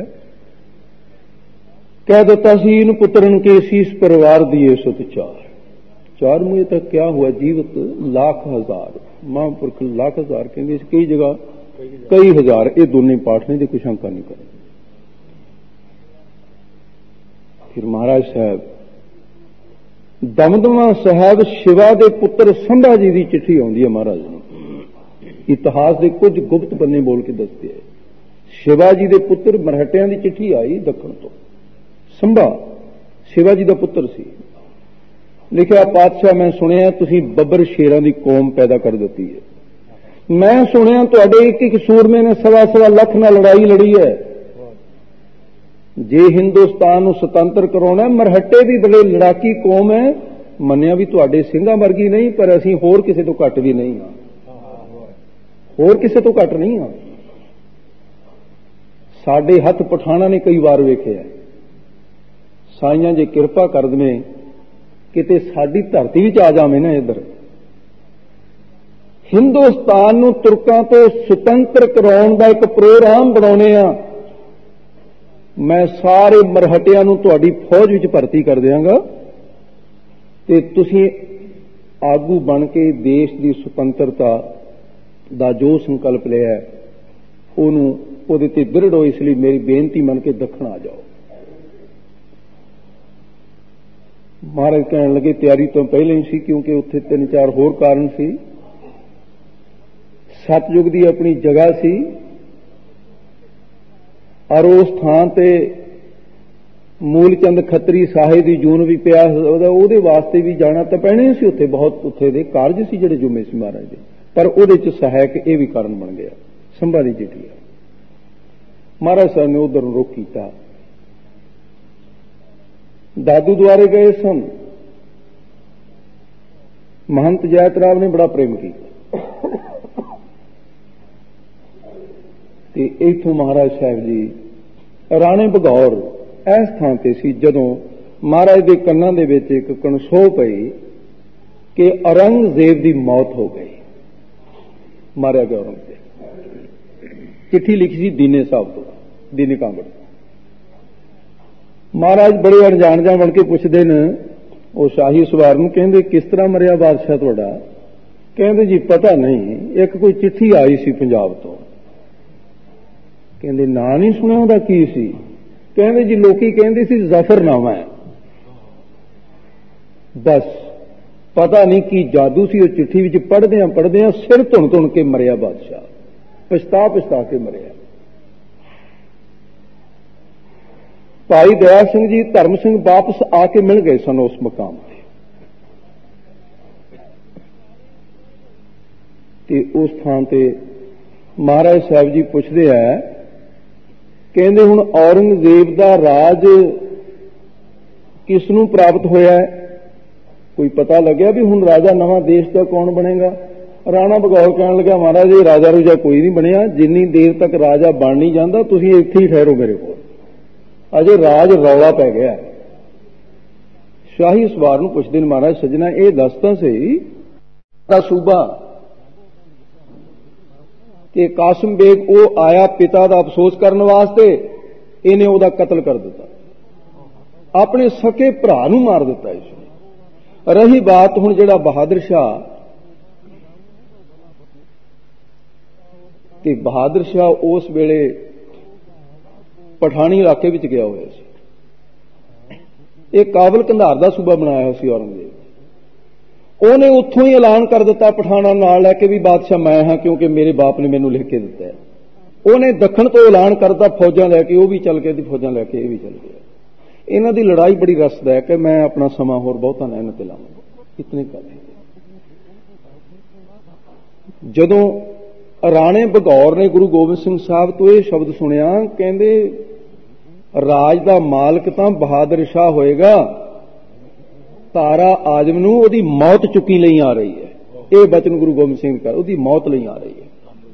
ਕਹਿ ਦਿੱਤਾ ਸੀ ਇਹਨੂੰ ਪੁੱਤਰਨ ਕੇ ਸੀਸ ਪਰਿਵਾਰ ਦੀਏ ਸੁਤ ਚਾਰ, ਚਾਰ ਮੂਹੇ ਤੱਕ ਕਿਆ ਹੁਆ ਜੀਵਤ ਲੱਖ ਹਜ਼ਾਰ। ਮਹਾਂਪੁਰਖ ਲੱਖ ਹਜ਼ਾਰ ਕਹਿੰਦੇ ਕਈ ਜਗ੍ਹਾ ਕਈ ਹਜ਼ਾਰ। ਇਹ ਦੋਨੇ ਪਾਠ ਨੇ, ਦੀ ਕੋਈ ਸ਼ੰਕਾ ਨਹੀਂ ਕਰਨੀ। ਫਿਰ ਮਹਾਰਾਜ ਸਾਹਿਬ ਦਮਦਮਾ ਸਾਹਿਬ ਸ਼ਿਵਾ ਦੇ ਪੁੱਤਰ ਸੰਭਾ ਜੀ ਦੀ ਚਿੱਠੀ ਆਉਂਦੀ ਹੈ ਮਹਾਰਾਜ ਨੂੰ। ਇਤਿਹਾਸ ਦੇ ਕੁਝ ਗੁਪਤ ਬੰਨੇ ਬੋਲ ਕੇ ਦੱਸਦੇ ਹੈ। ਸ਼ਿਵਾ ਜੀ ਦੇ ਪੁੱਤਰ ਮਰਹਟਿਆਂ ਦੀ ਚਿੱਠੀ ਆਈ ਦੱਖਣ ਤੋਂ। ਸੰਭਾ ਸ਼ਿਵਾ ਜੀ ਦਾ ਪੁੱਤਰ ਸੀ। ਲਿਖਿਆ, ਪਾਤਸ਼ਾਹ ਮੈਂ ਸੁਣਿਆ ਤੁਸੀਂ ਬੱਬਰ ਸ਼ੇਰਾਂ ਦੀ ਕੌਮ ਪੈਦਾ ਕਰ ਦਿੱਤੀ ਹੈ। ਮੈਂ ਸੁਣਿਆ ਤੁਹਾਡੇ ਇੱਕ ਇੱਕ ਸੂਰਮੇ ਨੇ ਸਵਾ ਸਵਾ ਲੱਖ ਨਾਲ ਲੜਾਈ ਲੜੀ ਹੈ। ਜੇ ਹਿੰਦੁਸਤਾਨ ਨੂੰ ਸੁਤੰਤਰ ਕਰਾਉਣਾ, ਮਰਹੱਟੇ ਵੀ ਬੜੇ ਲੜਾਕੀ ਕੌਮ ਹੈ। ਮੰਨਿਆ ਵੀ ਤੁਹਾਡੇ ਸਿੰਘਾਂ ਵਰਗੀ ਨਹੀਂ, ਪਰ ਅਸੀਂ ਹੋਰ ਕਿਸੇ ਤੋਂ ਘੱਟ ਵੀ ਨਹੀਂ ਹਾਂ। ਹੋਰ ਕਿਸੇ ਤੋਂ ਘੱਟ ਨਹੀਂ ਹਾਂ। ਸਾਡੇ ਹੱਥ ਪਠਾਣਾ ਨੇ ਕਈ ਵਾਰ ਵੇਖਿਆ। ਸਾਈਆਂ ਜੇ ਕਿਰਪਾ ਕਰ ਦੇਵੇਂ ਕਿਤੇ ਸਾਡੀ ਧਰਤੀ ਵਿੱਚ ਆ ਜਾਵੇਂ ਨਾ, ਇੱਧਰ ਹਿੰਦੁਸਤਾਨ ਨੂੰ ਤੁਰਕਾਂ ਤੋਂ ਸੁਤੰਤਰ ਕਰਾਉਣ ਦਾ ਇੱਕ ਪ੍ਰੋਗਰਾਮ ਬਣਾਉਣੇ ਆ। ਮੈਂ ਸਾਰੇ ਮਰਹਟਿਆਂ ਨੂੰ ਤੁਹਾਡੀ ਫੌਜ ਵਿੱਚ ਭਰਤੀ ਕਰ ਦਿਆਂਗਾ ਤੇ ਤੁਸੀਂ ਆਗੂ ਬਣ ਕੇ ਦੇਸ਼ ਦੀ ਸੁਤੰਤਰਤਾ ਦਾ ਜੋ ਸੰਕਲਪ ਲਿਆ ਉਹਨੂੰ ਉਹਦੇ ਤੇ ਦ੍ਰਿੜ ਹੋ। ਇਸ ਲਈ ਮੇਰੀ ਬੇਨਤੀ ਮੰਨ ਕੇ ਦੱਖਣ ਆ ਜਾਓ। ਮਹਾਰਾਜ ਕਹਿਣ ਲੱਗੇ ਤਿਆਰੀ ਤੋਂ ਪਹਿਲਾਂ ਹੀ ਸੀ, ਕਿਉਂਕਿ ਉੱਥੇ ਤਿੰਨ ਚਾਰ ਹੋਰ ਕਾਰਨ ਸੀ। ਸਤਯੁਗ ਦੀ ਆਪਣੀ ਜਗ੍ਹਾ ਸੀ ਔਰ ਉਸ ਥਾਂ ਤੇ ਮੂਲਚੰਦ ਖੱਤਰੀ ਸਾਹਿਬ ਦੀ ਜੂਨ ਵੀ ਪਿਆ, ਉਹਦੇ ਵਾਸਤੇ ਵੀ ਜਾਣਾ ਤਾਂ ਪੈਣਾ ਸੀ। ਉੱਥੇ ਬਹੁਤ ਉੱਥੇ ਦੇ ਕਾਰਜ ਸੀ ਜਿਹੜੇ ਜੁਮੇ ਸੀ ਮਹਾਰਾਜ ਦੇ, ਪਰ ਉਹਦੇ ਚ ਸਹਾਇਕ ਇਹ ਵੀ ਕਾਰਨ ਬਣ ਗਿਆ। ਸੰਭਾ ਦੀ ਚਿੱਠੀ ਹੈ। ਮਹਾਰਾਜ ਸਾਹਿਬ ਨੇ ਉਧਰ ਰੁਖ ਕੀਤਾ। ਦਾਦੂ ਦੁਆਰੇ ਗਏ ਸਨ। ਮਹੰਤ ਜੈਤ ਰਾਮ ਨੇ ਬੜਾ ਪ੍ਰੇਮ ਕੀਤਾ ਤੇ ਇੱਥੋਂ ਮਹਾਰਾਜ ਸਾਹਿਬ ਜੀ ਰਾਣੇ ਬਗੌਰ ਇਸ ਥਾਂ ਤੇ ਸੀ ਜਦੋਂ महाराज के कन्नां दे विच एक कणसो पई कि औरंगजेब की मौत हो गई, मारिया गया औरंगजेब। चिट्ठी लिखी सी दीने साहब तो, दीने कांगड़। महाराज बड़े अनजान जा बन के पुछदे ने वो शाही सवार नूं, कहंदे किस तरह मरिया बादशाह तुहाडा? कहंदे जी पता नहीं, एक कोई चिट्ठी आई सी पंजाब तो। कहंदे ना नहीं सुनिया उहदा की सी? कहंदे जी लोकी कहंदे सी जफरनामा है। बस पता नहीं की जादू सी उस चिट्ठी विच, पढ़दियां पढ़दियां सिर धुन धुन के मरिया बादशाह, पछता पछता के मरिया। भाई दया सिंह जी धर्म सिंह वापस आके मिल गए सन उस मकाम पे, ते उस थां ते महाराज साहब जी पुछदे है, कहंदे हुण औरंगजेब दा राज किस नूं प्राप्त होया है? कोई पता लग्या भी हुण राजा नवां देश का कौन बनेगा? राणा बघौर कहण लगा, महाराज ये राजा रूजा कोई नहीं बनया, जिन्नी देर तक राजा बन नहीं जाता तुसीं इत्थे ही ठहरो मेरे कोल, अजे राज रौला पै गया। शाही सवार नूं पुछदे ने, महाराज सजना ये दस तां सही दा सूबा कि कासिम बेग वो आया पिता का अफसोस करने वास्ते, इन्हें उहदा कतल कर दिता, अपने सके भरा नूं मार दिता इसने। रही बात हुण जिहड़ा बहादुर शाह, कि बहादुर शाह उस वेले पठानी इलाके विच गया होया सी, एक काबल कंधार का सूबा बनाया सी औरंगजेब। उन्हें उत्थों ही ऐलान कर दिता पठाना नाल लैके भी बादशाह मैं हाँ, क्योंकि मेरे बाप ने मैनू लिख के दिता है। उन्हें दखण तो ऐलान करता फौजां लैके, वो भी चल के फौजां लैके ये भी चल गया। इन्हां दी लड़ाई बड़ी रसदायक है, मैं अपना समा होर बहुता ना इन्हां ते लावांगा, इतने कर। जदों राणे बघौर ने गुरु गोबिंद सिंह साहब तो यह शब्द सुनिया, कहंदे राज दा मालक तां बहादुर शाह होएगा, तारा आजम नूं ओहदी मौत चुकी लई आ रही है। यह बचन गुरु गोबिंद सिंह कर, ओहदी मौत लई आ रही है।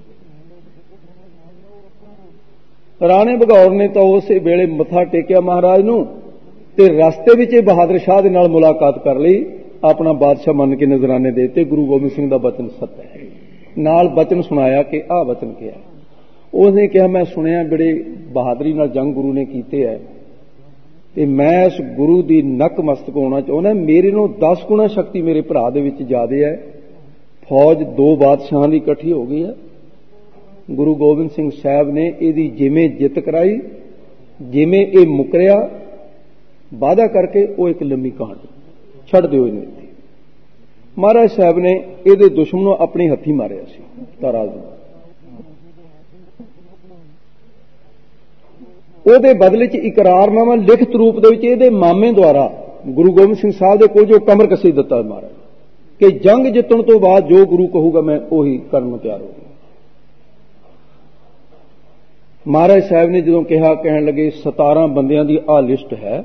राणे बघौर ने तो उस वेले मत्था टेकिया महाराज नूं, ते रस्ते विच बहादुर शाह दे नाल मुलाकात कर लई, अपना बादशाह मन के नजराने देते। गुरु गोबिंद सिंह दा बचन सत्य है, नाल बचन सुनाया कि आ वचन क्या है। उसने कहा मैं सुनिया बड़े बहादुरी नाल जंग गुरु ने कीते है, ते मैं इस गुरु दी नक मस्तक होना चाहुंदा। मेरे नूं दस गुणा शक्ति मेरे भरा दे विच ज्यादा है। फौज दो बादशाहां दी इकट्ठी हो गई है। गुरु गोबिंद सिंह साहब ने इहदी जिवें जित कराई, जिवें ये मुकरिया वादा करके, वो एक लंबी कहानी छड़ दिओ इन्हें। महाराज साहब ने इहदे दुश्मन नूं अपने हत्थी मारिया सी ताराज नूं। ਉਹਦੇ बदले च इकरारनामा लिखत रूप दे विच इहदे मामे द्वारा गुरु गोबिंद सिंह साहब दे कोल जो कमर कसी दिता महाराज कि जंग जितण तो बाद जो गुरु कहूगा मैं उही करन नूं तैयार हो। महाराज साहब ने जदों कहा, कहण लगे सतारह बंदियां दी आ लिस्ट है,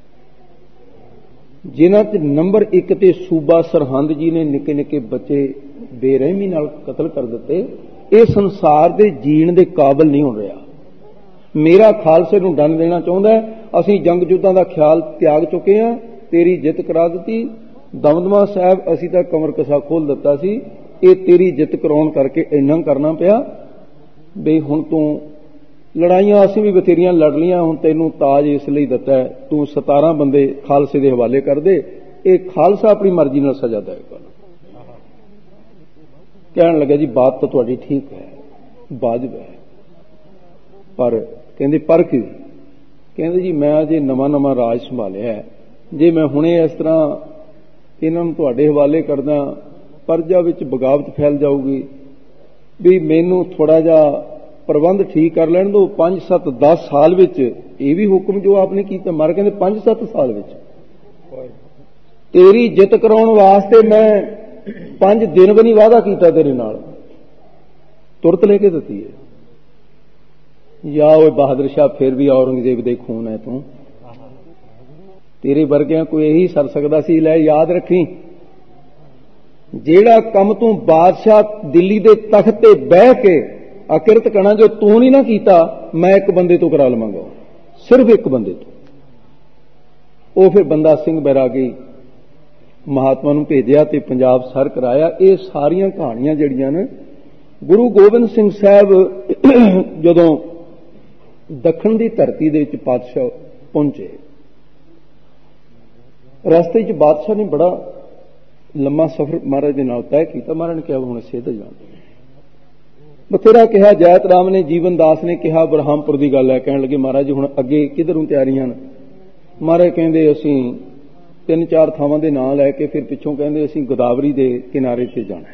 जिन्हां च नंबर एक ते सूबा सरहंद जी ने निक्के निक्के बच्चे बेरहमी नाल कतल कर दिते। ये संसार दे जीण दे काबिल नहीं हो रहा। मेरा खालसे नूं दंड देना चाहुंदा है। असीं जंग युद्धां दा ख्याल त्याग चुके हां, तेरी जित करा दित्ती। दमदमा साहब असीं तां कमर कसा खोल दिता सी, ये तेरी जित कराउण करके इन्ना करना पिया भी हुण तूं लड़ाइयां असीं भी बथेरियां लड़ लियां, हुण तैनूं ताज इसलिए दिता है, तूं सतारह बंदे खालसे दे हवाले कर दे, ये खालसा अपनी मर्जी नाल सजा देगा। कहण लगा जी बात तो तुहाडी ठीक है, वाजिब है, पर कहंदे पर की? कहंदे जी मैं अजे नवां नवां राज संभालिया है, जे मैं हुणे इस तरह इन्हां नूं तुहाडे हवाले करदा प्रजा विच बगावत फैल जाऊगी, भी मैनूं थोड़ा जिहा प्रबंध ठीक कर लैण दो। पांच सत्त दस साल विच ये भी हुक्म जो आपने कीता, मार कहंदे पांच सत्त साल विच तेरी जित कराउण वास्ते मैं पांच दिन भी नहीं वादा कीता तेरे नाल, तुरत लेके दित्ती है। या वो बहादुर शाह फिर भी औरंगजेब दे खून है, तू तेरे वर्गियां कोई यही सर सकदा सी। लै याद रखी, जेड़ा कम तू बादशाह दिल्ली दे तख्त ते बह के अकिरत करना जो तू नहीं ना कीता, मैं एक बंदे तो करा लवांगा, सिर्फ एक बंदे तो। ਉਹ ਫਿਰ ਬੰਦਾ ਸਿੰਘ ਬੈਰਾਗੀ महात्मा नूं भेजिया ते पंजाब सर कराया। ये सारियां कहानियां जिहड़ियां ने गुरु गोबिंद सिंह साहब जदों दखण दी धरती दे विच पातशाह पहुंचे, रस्ते च बादशाह ने बड़ा लम्मा सफर महाराज दे नाल तय किया। महाराज ने कहा हुण असीं इत्थे जाना, बथेरा कहा। जैत राम ने, जीवन दास ने कहा, बरहामपुर की गल है। कहण लगे महाराज हुण अगे किधरों तैयारियां ने? महाराज कहंदे असीं तीन चार थावां दे नाम लैके फिर पिछों कहंदे असीं गोदावरी दे किनारे ते जाना है।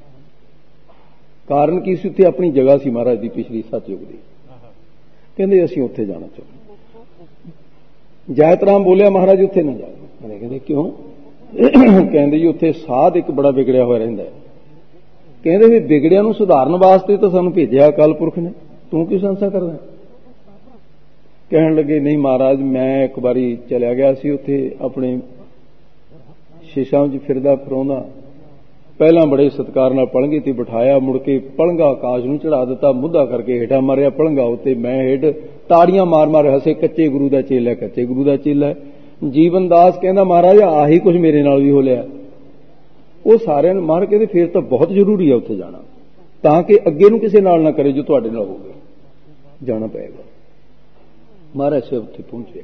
कारण की सी? उत्थे अपनी जगह सी महाराज दी पिछली सतयुग दी, कहंदे असीं उत्थे जाना चाहुंदे। जैत राम बोलिया महाराज उत्थे ना जाओ। मैंने कहंदे क्यों? कहंदे जी उत्थे साध एक बड़ा बिगड़िया होया रहिंदा है। कहंदे भी बिगड़िया नूं सुधारन वास्ते तो सानूं भेजिया अकाल पुरख ने, तूं क्यों संसा करदा? कहण लगे नहीं महाराज मैं एक बारी चलिया गया सी उत्थे अपने शीशां च फिरदा फिरौंदा, पहला बड़े सत्कार नाल पलंगे ते बिठाया, मुड़ के पलंगा आकाश नूं चढ़ा दिता, मुद्दा करके हेठा मारिया पलंगा उत्ते। मैं हेठ ताड़ियां मार मार हसे, कच्चे गुरु दा चेला, कच्चे गुरु दा चेला। जीवन दास कहंदा महाराज आही कुछ मेरे नाल भी हो लिया। वो सारिਆਂ ਨੂੰ मार के फिर तो बहुत जरूरी है उत्थे जाना, तां कि अगे नूं किसी नाल ना करे जो तुहाडे नाल होवे, जाना पएगा। महाराज साहब उत्थे पहुंचे।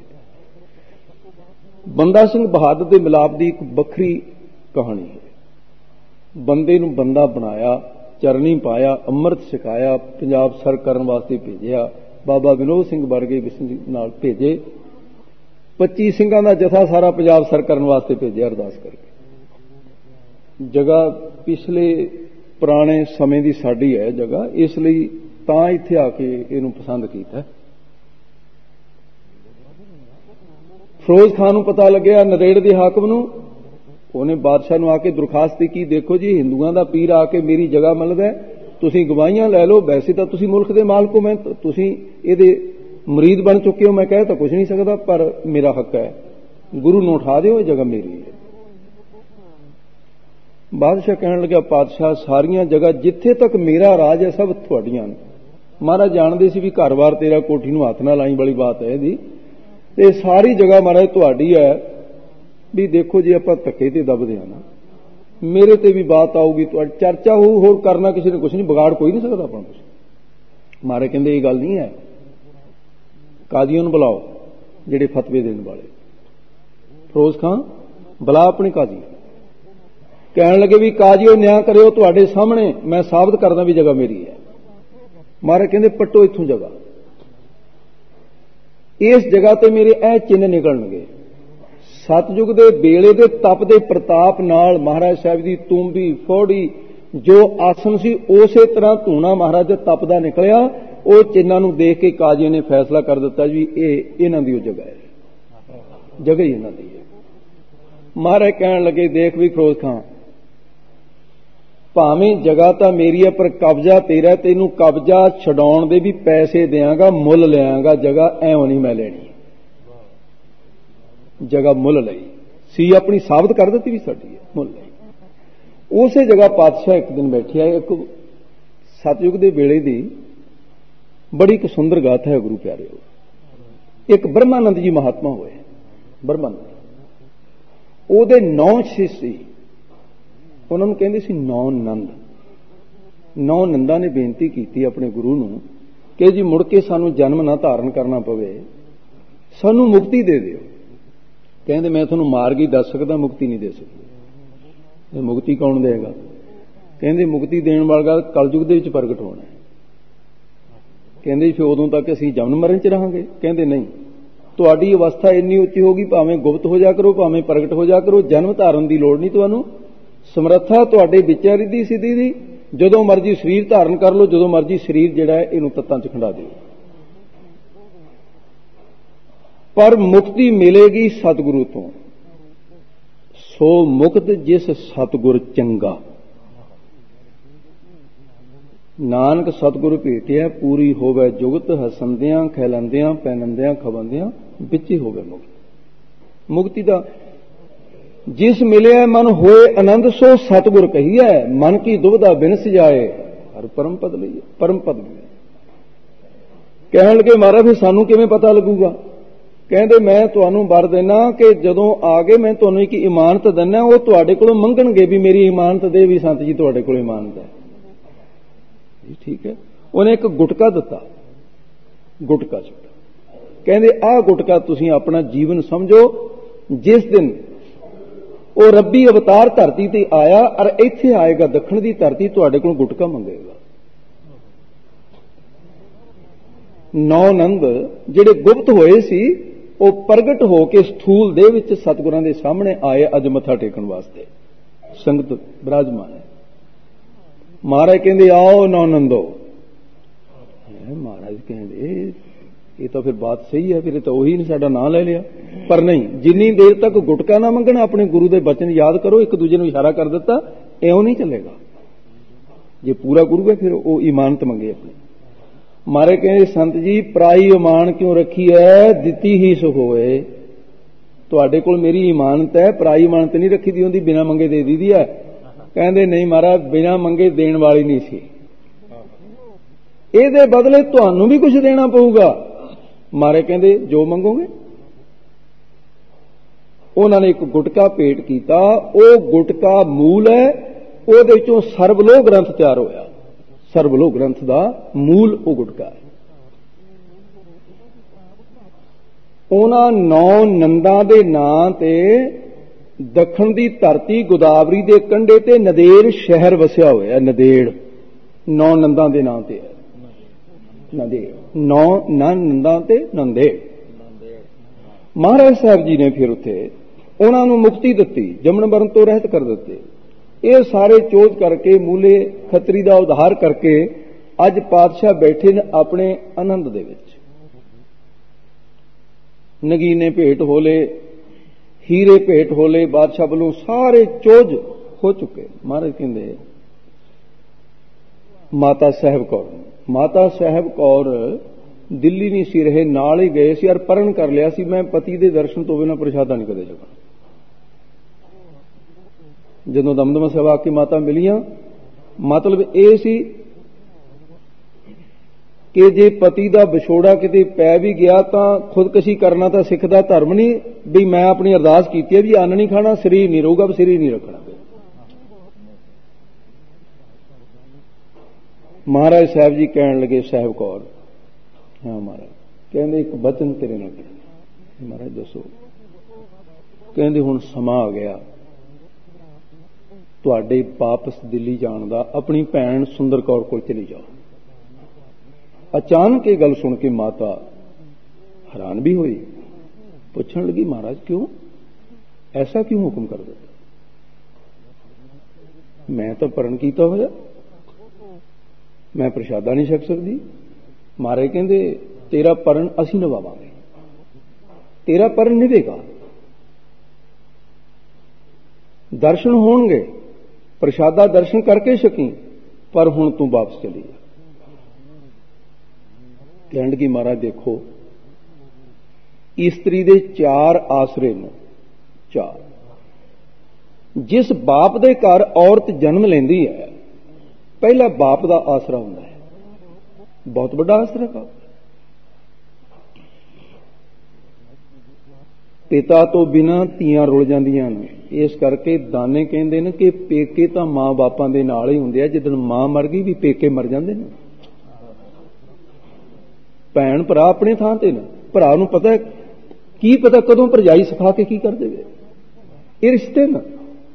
बंदा सिंह बहादुर के मिलाप की एक वखरी कहानी है। बंदे नूं बंदा बनाया, चरनी पाया, अमृत छकाया, पंजाब सर करन वास्ते भेजिया, बाबा विनोद सिंह वर्गे नाल भेजे, पच्ची सिंघां दा जथा सारा पंजाब सर करन वास्ते भेजिया अरदास करके। जगह पिछले पुराने समय की साडी है जगह, इसलिए तां इत्थे आके इहनूं पसंद कीता। फिरोज खान नूं पता लग्या नरेड़ दे हाकम नूं, उहने बादशाह नूं आके दरखास्त की, देखो जी हिंदुआं दा पीर आके मेरी जगह मलदा, तुसीं गवाहियां लै लो, वैसे तो तुसीं मुल्क दे मालक हो, मैं तुसीं इहदे मुरीद बन चुके हो, मैं कह तो कुछ नहीं सकदा, पर मेरा हक है, गुरु नूं उठा दिओ, जगह मेरी है। बादशाह कहण लगा पातशाह सारियां जगह जिथे तक मेरा राज है सब तुहाडियां ने। महाराज जानदे सी भी घर बार तेरा, कोठी नूं हथ ना लाई वाली बात है इहदी, ते सारी जगह महाराज तुहाडी है। भी देखो जी आपां धक्के ते दबदे हां ना, मेरे ते भी बात आऊगी, तुहाडी चर्चा हो, होर करना किसी ने कुछ नहीं, बिगाड़ कोई नहीं सकदा अपना कुछ। महाराज कहंदे ये गल नहीं है, कादियां नूं बुलाओ जिहड़े फतवे देण वाले। फिरोज खान बुला अपने काजी। कहण लगे भी काजियो न्याय करियो, तुहाडे सामने मैं साबित करदा भी जगह मेरी है। महाराज कहंदे पट्टो इत्थों जगह, इस जगह ते मेरे ऐ चिन्ह निकलणगे। सतयुग दे बेले दे तप दे प्रताप नाल महाराज साहब दी तूंबी फौड़ी जो आसन सी उसे तरह धूना महाराज दे तप दा निकलिया। वो चिन्हां नूं देख के काजी ने फैसला कर दिता जी ये इन्हां दी जगह है, जगह ही इन्हां दी है। महाराज कहण लगे देख भी फिरोज खां, भावें जगह तो मेरी है पर कब्जा तेरा, तेनू कब्जा छडाउण दे भी पैसे देंगा, मुल लियांगा, जगह ऐवें नहीं मैं लेनी। जगह मुल लई सी, अपनी साबित कर दी भी साडी है, मुल लई। उसे जगह पातशाह एक दिन बैठे है। एक सतयुग दे वेले दी बड़ी एक सुंदर गाथा है गुरु प्यारे। एक ब्रह्मानंद जी महात्मा होए, ब्रह्मानंद ओहदे नौ शिष्य सी, उन्होंने कहते सी नौ नंद। नौ नंदा ने बेनती की अपने गुरु नूं कि जी मुड़ के सानू जन्म ना धारण करना पवे, सानू मुक्ति दे दिओ। कहते मैं तुहानू मार्ग ही दस सकदा, मुक्ति नहीं दे सकदा। मुक्ति कौन देगा? कहते मुक्ति देण वाला कलयुग दे विच प्रगट होना है। कहते फिर उदों तक असीं जन्म मरण च रहांगे? कहते नहीं, तुहाडी अवस्था इन्नी उच्ची होगी, भावें गुप्त हो जा करो, भावें प्रगट हो जा करो, जन्म धारण की लोड़ नहीं तुहानू। समर्था तुहाडे विच है रिद्धि सिद्धि दी, जदों मर्जी शरीर धारण कर लो, जदों मर्जी शरीर जिहड़ा है इहनूं तत्तां च खंडा दिओ, पर मुक्ति मिलेगी सतगुरु तो। सो मुक्त जिस सतगुर चंगा, नानक सतगुरु भेटिया पूरी होवे जुगत, हसंदियां खैलंदियां पैनंदियां खवंदियां विच ही होवे मुक्ति। मुक्ति दा जिस मिले मन होए आनंद, सो सतगुर कहिए मन की दुविधा बिनस जाए, हर परम पद लईए, परम पद मिले। कहण लगे महाराज फिर सानू किवें पता लगूगा? कहते मैं तुहानू वर देना कि जदों आ गए मैं तुहानू एक इमानत देना, वो तुहाडे कोलों मंगणगे भी मेरी इमानत दे, भी संत जी तुहाडे कोल इमानत है। ठीक है, उन्हें एक गुटका दिता, गुटका छुटा, कहते आ गुटका तुसीं अपना जीवन समझो। जिस दिन वो रब्बी अवतार धरती ते आया और इत्थे आएगा दक्षिण की धरती, तुहाडे कोल गुटका मंगेगा। नौ नंद जिहड़े गुप्त होए सी वो प्रगट होके स्थूल दे विच सतगुरां दे सामने आए अज मत्था टेकण वास्ते, संगत विराजमान है। महाराज कहंदे आओ नौ नंदो, महाराज कहंदे ये तो फिर बात सही है, फिर तो वही नहीं साडा नाम ले लिया। पर नहीं, जिन्नी देर तक गुटका ना मंगना अपने गुरु दे बचन याद करो, एक दूजे नूं इशारा कर दिता, इउं नहीं चलेगा। जे पूरा गुरु है फिर वो इमानत मंगे अपनी। मारे कहते संत जी पराई इमान क्यों रखी है, दिती ही सुख होए। तुहाडे कोल मेरी इमानत है, पराई इमानत नहीं रखी दी होंदी, बिना मंगे दे दी दी है। कहंदे नहीं महाराज, बिना मंगे देण वाली नहीं सी, इहदे बदले तुहानू भी कुछ देना पऊगा। मारे कहंदे जो मंगोगे। उन्होंने एक गुटका भेंट किया, वो गुटका मूल है, ਉਹਦੇ ਵਿੱਚੋਂ ਸਰਬਲੋਹ ग्रंथ तैयार होया। ਸਰਬਲੋਹ ग्रंथ का मूल वो गुटका है। उन्हां नौ नंदा दे नां ते दक्षिण दी धरती गोदावरी दे कंढे ते नदेड़ शहर वसिया होया। नदेड़ नौ नंदा दे नां ते है, नदेड़ नौ नंदा ते नंदेड़। महाराज साहब जी ने फिर उत्थे उन्हां नूं मुक्ति दित्ती, जमन मरण तो रहत कर दिते। ये सारे चोज करके मूले खतरी का उद्धार करके अज पातशाह बैठे ने अपने आनंद दे विच। नगीने भेंट होले, हीरे भेंट होले, बादशाह वालों सारे चोज हो चुके। महाराज कहंदे माता साहब कौर, माता साहब कौर दिल्ली नहीं सी रहे, नाल ही गए सी और परण कर लिया सी, मैं पति के दर्शन तो बिना प्रशादा नहीं कदे छकना। जदों दमदमा ਸਾਹਿਬ आ के माता मिलियां, मतलब ये सी कि जे पति का विछोड़ा किते पै भी गया तो खुदकशी करना तो सिख दा धर्म नहीं, भी मैं अपनी अरदास की है भी अन्न नहीं खाना, शरीर नहीं रहूगा, शरीर नहीं रखना। महाराज साहब जी कहन लगे साहब कौर, हाँ महाराज, कहंदे एक बचन तेरे नाल कहना। महाराज दसो। कहंदे हुण समा आ गया तुहाडे वापस दिल्ली जाण दा, अपनी भैन सुंदर कौर कोल चली जाओ। अचानक ये गल सुन के माता हैरान भी हुई, पूछण लगी महाराज क्यों, ऐसा क्यों हुक्म कर दिता, मैं तो परण कीता होया, मैं प्रशादा नहीं छक सकती। महाराज कहंदे तेरा परण असीं निभावांगे, तेरा परण निभेगा, दर्शन होणगे, प्रशादा दर्शन करके छकी, पर हुण तू वापस चली जा। कहण लगी महाराज देखो इस्त्री दे चार आसरे ने, चार, जिस बाप दे घर औरत जन्म लेंदी है पहला बाप दा आसरा हुंदा है, बहुत बड़ा आसरा बाप। पिता तो बिना धीआं रुल जांदियां ने, इस करके दाने कहंदे ने कि पेके तो मां बापां दे नाल ही हुंदे आ, जिदन मां मर गई भी पेके मर जांदे ने। भैन भरा अपने थां ते ने, भरा नूं पता है की पता कदों भरजाई सिखा के की कर देवे, ये रिश्ते न।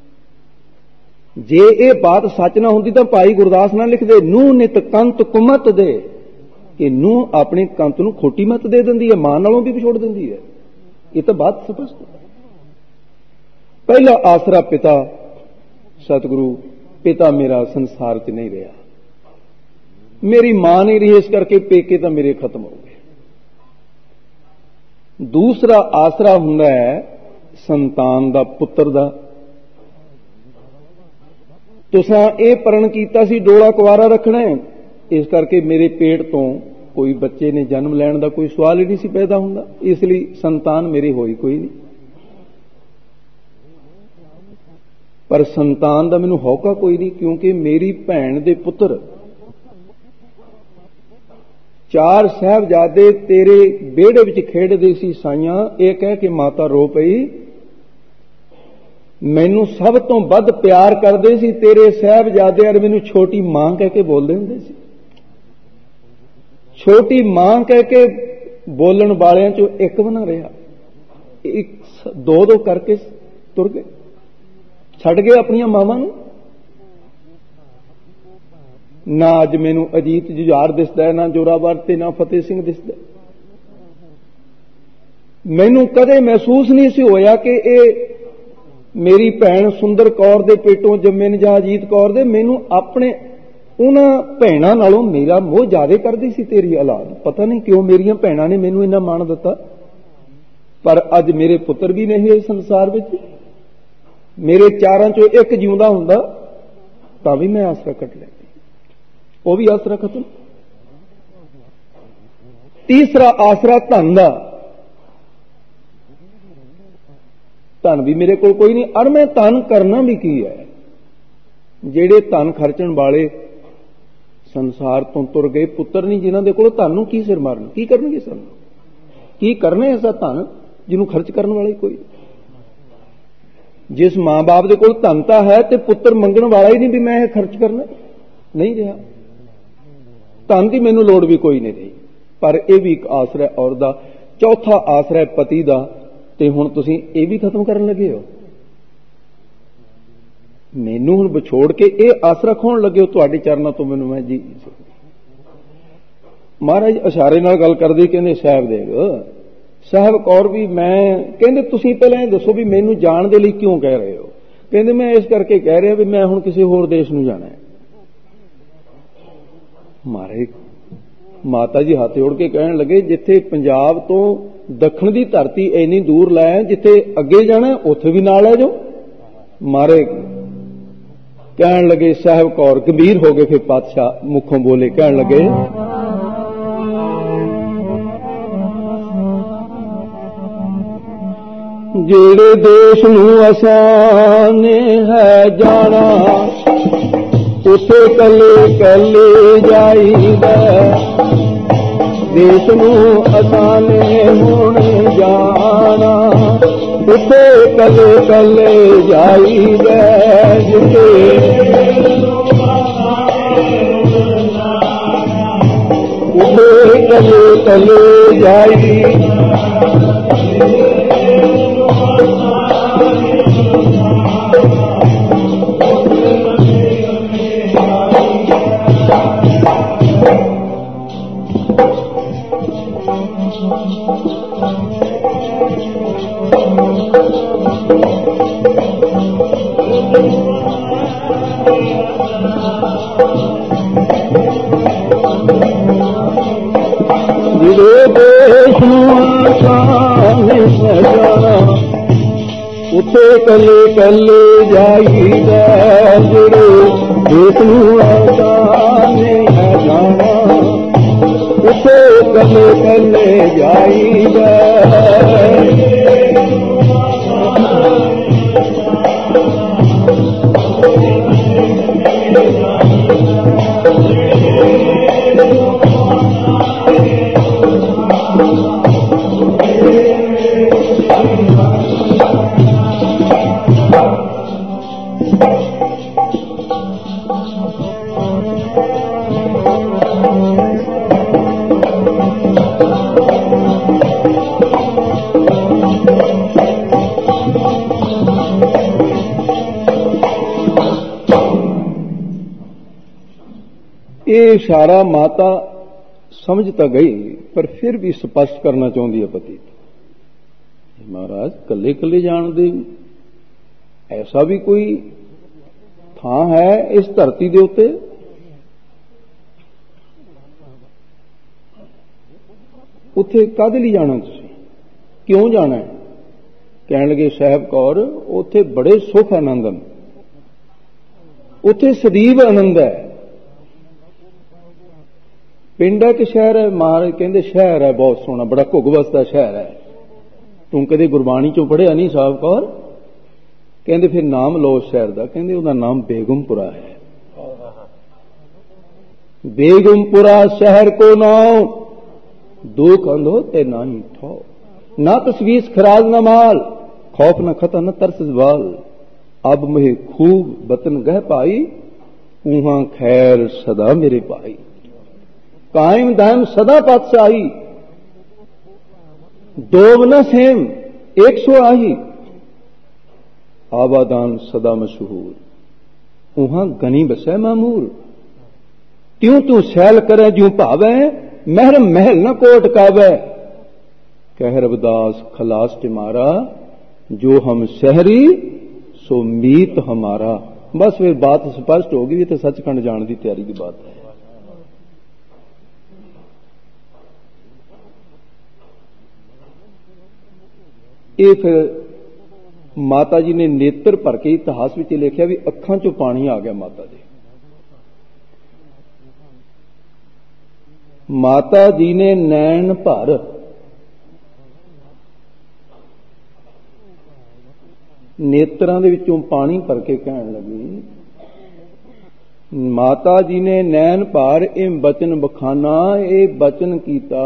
जे ये बात सच ना हुंदी तां भाई गुरदास ना लिखदे नूं नित कंत कुमत दे, कि नूं अपनी कंत नूं खोटी मत दे दिंदी है, मां नालों भी विछोड़ दिंदी है। ये तो बात स्पष्ट है। पहला आसरा पिता, सतगुरु, पिता मेरा संसार च नहीं रहा, मेरी मां नहीं रही, इस करके पेके तो मेरे खत्म हो गए। दूसरा आसरा हुंदा है संतान दा, पुत्र दा। तुसां ये परण कीता सी डोला कुवारा रखना है, इस करके मेरे पेट तो कोई बच्चे ने जन्म लैण दा कोई सवाल ही नहीं सी पैदा हुंदा, इसलिए संतान मेरी होई कोई नहीं। पर संतान दा मैनूं हौका कोई नहीं, क्योंकि मेरी भैन दे पुत्र चार साहिबजादे तेरे बेड़े विच खेडदे सी साइयां, ये कह के माता रो पई, मैनू सब तो वध प्यार करदे सी तेरे साहिबजादे और मैनू छोटी मां कह के बोलदे हुंदे सी। छोटी मां कह के बोलन वालियां चों एक भी ना रहा, एक दो दो करके तुर गए, छड्ड गए अपनियां मावां नूं। ना अज मैनू अजीत जुझार दिसदा है, ना जोरावर ते ना फतेह सिंह दिसदा। मैनू कदे महसूस नहीं सी होया कि ये मेरी भैन सुंदर कौर दे पेटों जम्मे ने जां अजीत कौर दे। मैनू अपने उन्हां भैणां नालों मेरा मोह ज्यादा करदी सी तेरी औलाद। पता नहीं क्यों मेरियां भैणां ने मैनू इन्ना मान दिता, पर अज मेरे पुत्र भी नहीं इस संसार विच, मेरे चारां चों एक जिउंदा हुंदा तां भी मैं आसरा कट लैंदी, वो भी आसरा खत्म। तीसरा आसरा धन दा, धन भी मेरे कोल कोई नहीं, और मैं धन करना भी की है। जेड़े धन खर्चण वाले संसार तो तुर गए, पुत्र नहीं जिन्हां दे कोल, धन नूं की सिर मारना, की करनगे सानूं, की करने ऐसा धन जिन्हों खर्च करने वाले कोई। जिस मां बाप दे कोल धन तां है ते पुत्र मंगण वाला ही नहीं भी मैं खर्च करना, नहीं रहा। धन की मैनू लोड़ भी कोई नहीं रही, पर यह भी एक आसरा है औरत दा। चौथा आसरा है पति दा, ते हुण तुसीं ये भी खत्म करन लगे हो। मैनू हुण विछोड़ के ये आसरा खोण लगे हो, तुहाडे चरनां तो मैनू मैं जी। महाराज इशारे नाल गल करदे कहंदे साहब देव साहब कौर भी मैं, कहंदे तुसीं पहलां इह दसो भी मैनू जाण दे लई क्यों कह रहे हो। कहंदे मैं इस करके कह रहा भी मैं हुण किसी होर देश नूं जाना है। मारे माता जी हाथ जोड़ के कहन लगे, जिथे पंजाब तो दखण की धरती इन्नी दूर लाया, जिथे अगे जाना उत्थे भी नाल लै जाओ। मारे कहन लगे साहब कौर गंभीर हो गए, फिर पातशाह मुखों बोले, कहन लगे जेड़े देश नूं असाने है जाना, उथे कले कले जाईदा। देश नूं असाने होने जाना, उथे कले कले जाईदा। जिथे उथे कले कले जाईदा। जिहड़े देश नूं असाने जाना, उथे कले कले जाईदा। जिहड़े देश नूं असाने जाना, उथे कले कले जाईदा। ये इशारा माता समझ तो गई, पर फिर भी स्पष्ट करना चाहती है पति। महाराज कले कले जान दे, ऐसा भी कोई थां है इस धरती दे उत्ते? उत्थे काहदे लई जाना तुसीं, क्यों जाना है? कहण लगे साहब कौर उत्थे बड़े सुख आनंद हैं, उत्थे सदैव आनंद है। पिंड है कि शहर है? महाराज कहते शहर है, बहुत सोहना, बड़ा घुग वसदा शहर है। तू कदे गुरबाणी चों पढ़िया नहीं साहब कौर? कहते फिर नाम लो उस शहर का। कहते उसका नाम बेगमपुरा है। बेगमपुरा शहर को नाम दो कंधो ते ना ही ठो, ना तस्वीस खराज न माल, खौफ न खता न तरस वाल, अब मुहे खूब बतन गह पाई, ऊहा खैर सदा मेरे पाई, कायम दायम सदा पातशाही, दो न सेम एक सौ आही, आबादान सदा मशहूर, ऊहा गनी बसै मामूर, त्यों तू सैल करे ज्यों भावै, महर महल न कोट कावै, कह रविदास खलास टिमारा, जो हम शहरी सो मीत हमारा। बस फिर बात स्पष्ट होगी, ये तो सचखंड जाने की तैयारी की बात है। ये फिर माता जी ने नेत्र भर के इतिहास में लिखा भी अखां चों पानी आ गया माता जी। माता जी ने नैन भर नेत्रां दे विचों पानी भर के कहण लगी, माता जी ने नैन भर ये बचन बखाना, ये बचन कीता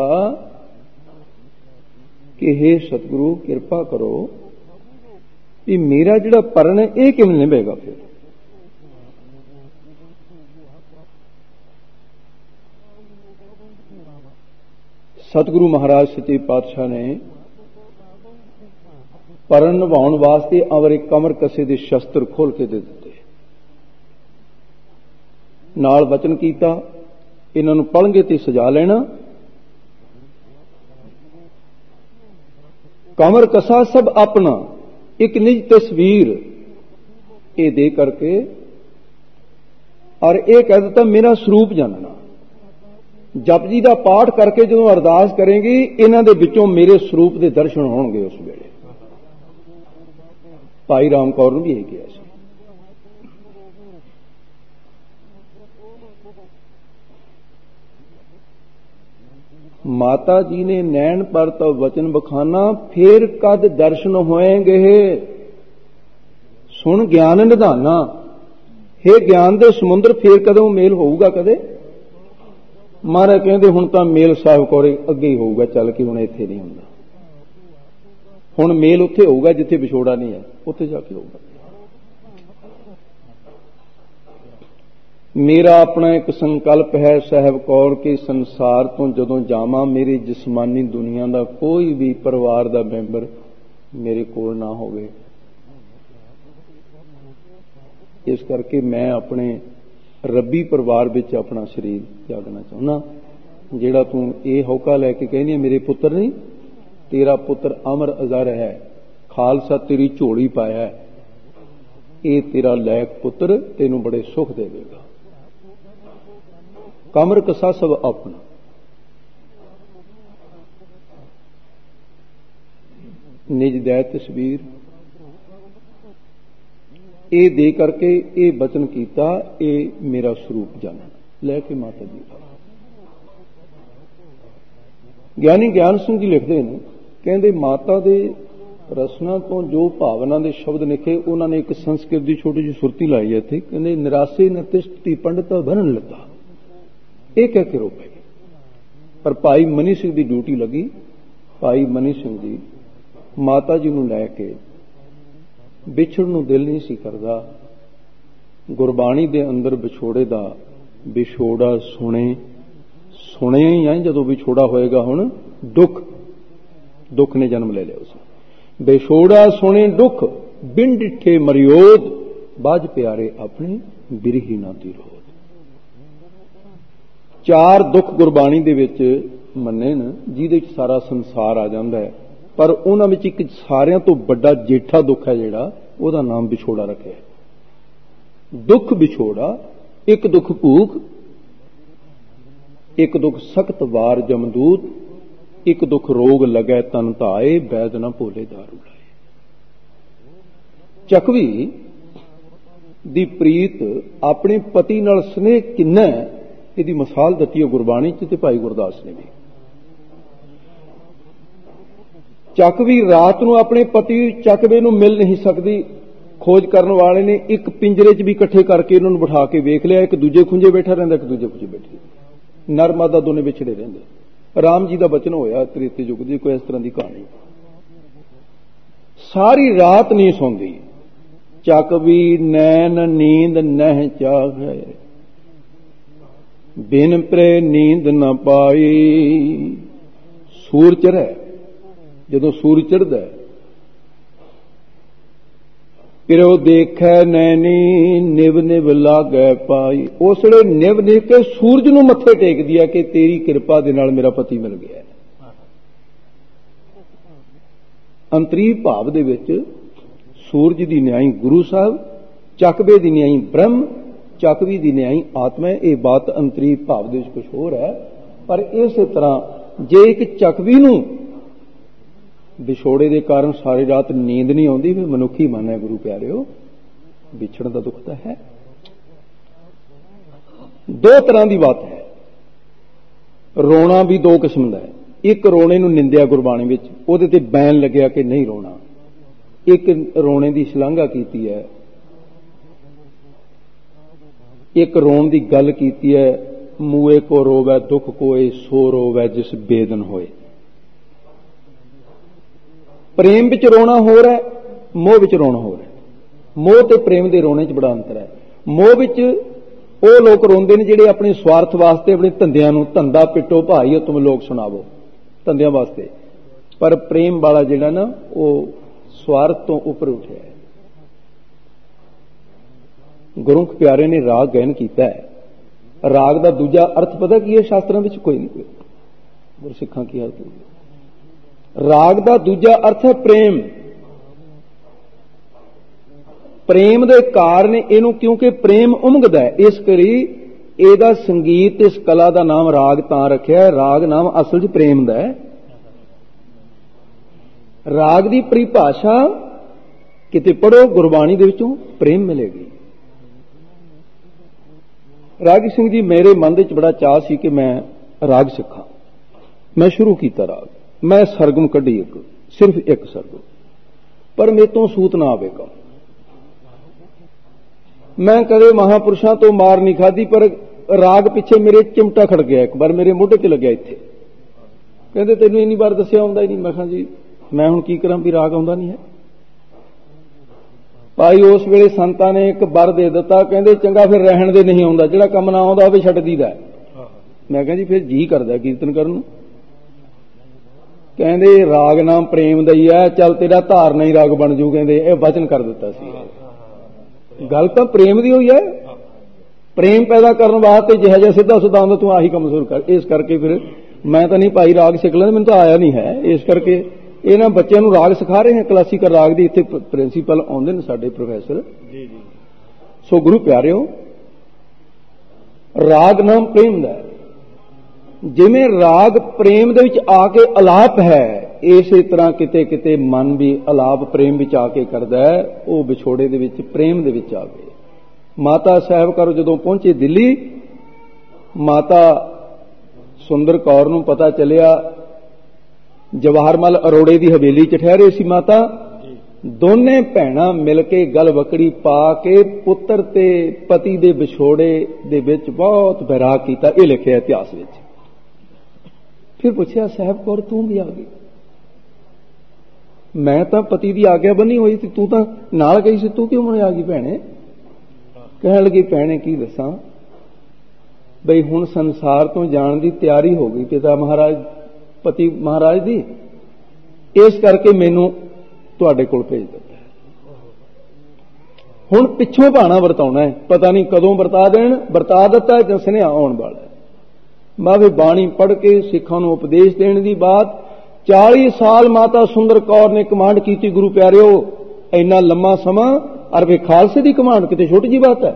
कि हे सतगुरु किरपा करो भी मेरा जिहड़ा परण है ये किवें निभेगा। फिर सतगुरु महाराज सच्चे पातशाह ने परण निभाउण वास्ते अवरे कमर कसे दे शस्त्र खोल के दे दिते, नाल वचन कीता इन्हां नूं पलंघे ते सजा लेना, कमर कसा सब अपना, एक निज तस्वीर ये दे करके और ये कह दिता मेरा स्वरूप जानना। जप जी का पाठ करके जो अरदास करेंगी इन्हां दे विचों मेरे स्वरूप के दर्शन होणगे। उस वेले भाई राम कौर नूं भी यही कहा सी। माता जी ने नैन पर तो वचन बखाना, फिर कद दर्शन होएंगे, सुन ज्ञान निधाना, हे ज्ञान दे समुद्र फिर कदों मेल होऊगा कदे। महाराज कहते हुण तां मेल साहिब कौरे अगे ही होऊगा चल के, हुण इत्थे नहीं हुंदा, हुण मेल उत्थे होऊगा जिथे विछोड़ा नहीं है, उत्थे जाके होऊगा। मेरा अपना एक संकल्प है साहिब कौर के संसार तो जदों जावां मेरी जिस्मानी दुनिया का कोई भी परिवार का मैंबर मेरे कोल ना होवे। इस करके मैं अपने रब्बी परिवार विच अपना शरीर त्यागना चाहुंदा। जिहड़ा तू ये हौका लैके कहनी मेरे पुत्र नहीं, तेरा पुत्र अमर अजर है, खालसा तेरी झोली पाया है, ये तेरा लैक पुत्र तेनू बड़े सुख देवेगा। कमर कसा सब अपना, निज दै तस्वीर ये दे करके ये बचन कीता, ये मेरा स्वरूप जानना लैके माता जी का। ज्ञानी ज्ञान सिंह जी लिखते हैं, कहते माता दे रसना तो जो भावना के शब्द लिखे उन्होंने एक संस्कृत की छोटी जी सुरती लाई है इत्थे, कहते निराशे नतिष्ठति पंडित बनन लगा, ये कह के रोके। पर भाई मनी सिंह की ड्यूटी लगी। भाई मनी सिंह जी माता जी नूं लैके विछड़ नूं दिल नहीं सी करदा। गुरबाणी दे अंदर विछोड़े दा विछोड़ा सुने सुने ही है, जदों विछोड़ा होएगा हुण दुख दुख ने जन्म ले लिया उसने। विछोड़ा सुने दुख बिन डिठे मरियोद, बाज प्यारे अपने बिरही ना तिरोद। चार दुख गुरबाणी दे विच मन्ने न जिहदे विच सारा संसार आ जांदा है, पर उन्हां विच एक सारियां तो बड़ा जेठा दुख है जिहड़ा उहदा नाम विछोड़ा रखिया। दुख विछोड़ा, एक दुख भूख, एक दुख सख्त वार जमदूत, एक दुख रोग लगै तन धाए, बैद न भोले दारू लाए। चकवी दी प्रीत अपने पति नाल स्नेह किन्ना है, इसकी मिसाल दती है गुरबाणी च ते भाई गुरदास ने भी। चकवी रात नूं अपने पति चकवे नूं मिल नहीं सकती, खोज करने वाले ने एक पिंजरे च भी इकट्ठे करके इन्होंने बिठा के वेख लिया, एक दूजे खुंजे बैठा रहिंदा, एक दूजे खुंजे बैठे, नर मादा दोने विछड़े रहिंदे। राम जी का बचन होया त्रेते युग की कोई इस तरह की कहानी। सारी रात नहीं सौंदी, चकवी नैन नींद नह चाहे, बिन प्रे नींद न पाई। सूर चढ़े, जदों सूर चढ़दा पिरो देखे नैनी निव निव लागै पाई। उस वेले निव निव के सूरज नूं मत्थे टेक दिया कि तेरी कृपा दे नाल मेरा पति मिल गया। अंतरी भाव दे विच सूरज की न्याई गुरु साहब, चकवे की न्याई ब्रह्म, चकवी की न्याई आत्मा। ये बात अंतरी भाव दे विच कुछ होर है। पर इस तरह जे एक चकवी नूं विछोड़े के कारण सारी रात नींद नहीं आती, फिर मनुखी मन है गुरु प्यारिओ, विछड़न का दुख तो है। दो तरह की बात है। रोना भी दो किस्म का है। एक रोने नूं निंदिया गुरबाणी विच, उहदे ते बैन लग्या कि नहीं रोना। एक रोने की शलाघा कीती है, एक रोण की गल कीती है। मूए को रोवै दुख कोए, सो रोवै जिस बेदन होए। प्रेम विच रोना हो रहा है, मोह विच रोना हो रहा है। मोह ते प्रेम दे रोने च बड़ा अंतर है। मोह विच ਉਹ लोग रोंदे ने ਜਿਹੜੇ अपने स्वार्थ वास्ते अपने धंधिਆਂ ਨੂੰ ਧੰਦਾ पिटो भाई तुम लोग सुनावो धंधिਆਂ वास्ते। पर प्रेम वाला ਜਿਹੜਾ ना वो स्वार्थ तो उपर उठिया है। गुरुमुख प्यारे ने राग गहन किया है। राग का दूजा अर्थ पता की है शास्त्रों में? कोई नहीं, कोई गुरसिखां की अर्थ है। राग का दूजा अर्थ है प्रेम। प्रेम के कारण इनू, क्योंकि प्रेम उमगदा है, इस करी एदा संगीत इस कला का नाम राग तां रखिया है। राग नाम असल च प्रेम का है। राग की परिभाषा किते पढ़ो गुरबाणी दे विचों प्रेम मिलेगी। रागी सिंह जी, मेरे मन दे च बड़ा चाह सी कि मैं राग सिखा। मैं शुरू किया राग, मैं सरगम कढ़ी एक, सिर्फ एक सरगम, पर मेरे तो सूत ना आवेगा। मैं कदे महापुरुषों तो मार नहीं खाधी, पर राग पिछे मेरे चिमटा खड़ गया। एक बार मेरे मोढे ते लग्या इत्थे, कहते तेनों इन्नी बार दसिया आउंदा ही नहीं। मैं कहा जी मैं हुण की करां भी राग आउंदा नहीं है। भाई उस वेले संतां ने एक बर दे दिता, कहते चंगा फिर रहण दे, नहीं आउंदा, जिहड़ा काम ना आउंदा ओह छड्ड दीदा। मैं कहा जी फिर जी करदा कीर्तन करन नूं। कहते राग नाम प्रेम दा ही है, चल तेरा धारना ही राग बन जू। कहते यह वचन कर दिता सी। गल तो प्रेम की हुई है। प्रेम पैदा करने वास्ते जिहा जिहा सीधा सुधा आउंदा तू आही काम शुरू कर। इस करके फिर मैं तो नहीं भाई राग सिख लेंदा, मैनूं तो आया नहीं है। इस करके इन्हां बच्चों नूं राग सिखा रहे हैं। क्लासीकल राग की इत्थे प्रिंसीपल आउंदे ने साडे प्रोफैसर जी जी। सो गुरु प्यारिओ, राग नाम प्रेम दा है। जिवें राग प्रेम दे विच आके अलाप है, इसे तरह किते किते मन भी अलाप प्रेम विच आके करदा है। वो विछोड़े दे विच प्रेम दे विच आ गए। माता साहब करो जदों पहुंचे दिल्ली, माता सुंदर कौर नूं पता चलिया जवाहर मल अरोड़े की हवेली च ठहरे सी माता। दोने भैणां मिल के गल वकड़ी पा के पुत्र ते पति दे विछोड़े दे विच बहुत बैराग कीता। यह लिखिया इतिहास विच। फिर पूछया साहब कौर तू भी आ गई? मैं तो पति की आग्या बनी हुई थी, तू तो नाल गई सी, तू क्यों मुड़े आ गई भैणे? कहण लगी भैणे की दसां बई हुण संसार तो जाण की तैयारी हो गई पिता महाराज पति महाराज दी, इस करके मैनू तुहाडे कोल भेज दिता। हुण पिछों भाणा वरताउणा है, पता नहीं कदों वरता देण, वरता दिता जां सुनेहा आउण वाला है। मैं भी बाणी पढ़ के सिखां नूं उपदेश देण दी बात चाली साल माता सुंदर कौर ने कमांड की। गुरु प्यारिओ इन्ना लम्मा समा और वे खालसे की कमांड कितनी छोटी जी बात है।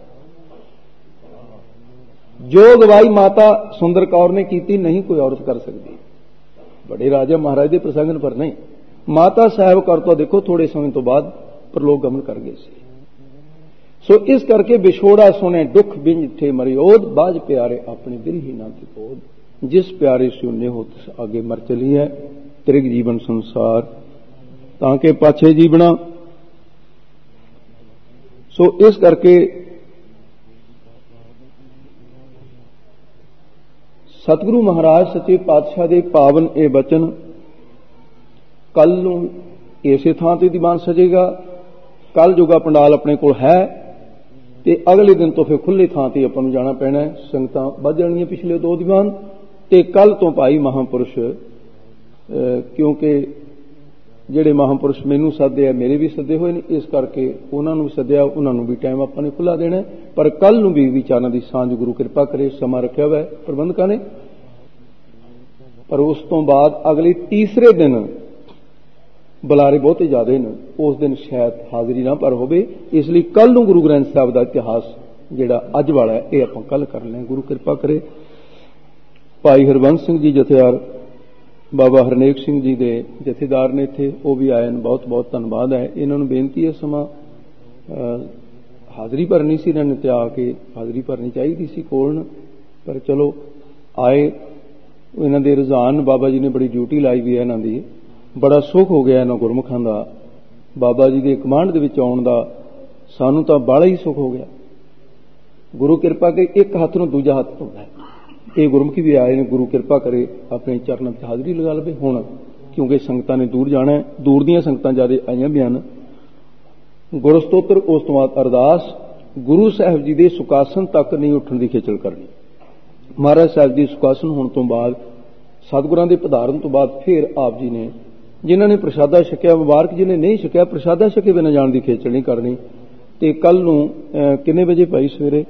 जो गवाही माता सुंदर कौर ने की नहीं कोई औरत कर सकती। बड़े राजा महाराज के प्रसंगन पर नहीं। माता साहब कौर तो देखो थोड़े समय तो बाद परलोक गमन कर गए सी। सो इस करके विछोड़ा सुने दुख बिंज थे मरियोद, बाज प्यारे अपने दिल ही ना तिपोद। जिस प्यारे सुनने हो तिस आगे मर चली है, त्रिग जीवन संसार ताके पाछे जीवना। सो इस करके सतगुरु महाराज सच्चे पातशाह के पावन ये बचन कल नूं इसे थां ते दीवान सजेगा। कल जोगा पंडाल अपने कोल है ते अगले दिन तो फिर खुले थां ते आपां नूं जाना पैना है। संगतां वध जाणियां पिछले दो दीवान ते कल तो भाई महापुरुष, क्योंकि ਜਿਹੜੇ महापुरुष मैनू सदे आ मेरे भी सदे हुए ने, इस करके उन्होंने भी सद्या, उन्होंने भी टाइम आपां ने खुला देना। पर कल नूं भी विचारां दी सांझ गुरु कृपा करे समा रखिया हुआ है प्रबंधकां ने। पर उस तो बाद अगले तीसरे दिन बुलारे बहुते ज्यादा ने, उस दिन शायद हाज़री ना पर होवे, इसलिए कल नूं गुरु ग्रंथ साहिब का इतिहास जिहड़ा अज वाला है ये आपां कल कर लें। गुरु कृपा करे। भाई हरबंस सिंह जी जथेदार, बाबा हरनेक सिंह जी के जथेदार ने इत्थे, वो भी आए हैं, बहुत बहुत धन्यवाद है। इन्होंने बेनती है समा हाज़री भरनी सी, इन्होंने ते आके हाज़री भरनी चाहिए सी कोल, पर चलो आए। इन्हों के रुझान बाबा जी ने बड़ी ड्यूटी लाई हुई है, इन्हों की बड़ा सुख हो गया इन्होंने गुरमुखां का बाबा जी के कमांड दे विच आउण दा, सानू तां बड़ा ही सुख हो गया। गुरु कृपा के एक हाथ नूं दूजा हाथ धोंदा है। ये गुरमुखी भी आए ने, गुरु कृपा करे अपने चरणों में हाज़री लगा लवे। हुण क्योंकि संगतां ने दूर जाना है, दूर दीयां संगतां ज़्यादा आईयां भी हन। गुरु स्तोत्र, उस तो बाद अरदास, गुरु साहिब जी के सुखासन तक नहीं उठण की खिचल करनी। महाराज साहिब जी सुखासन होने तो बाद, सतगुरां दे पधारन तो बाद फिर आप जी ने, जिन्हां ने प्रसादा छकिया मुबारक, जिन्हें नहीं छकिया प्रसादा छके बिना जाण की खिचल नहीं करनी। तो कल नूं किन्ने बजे भाई सवेरे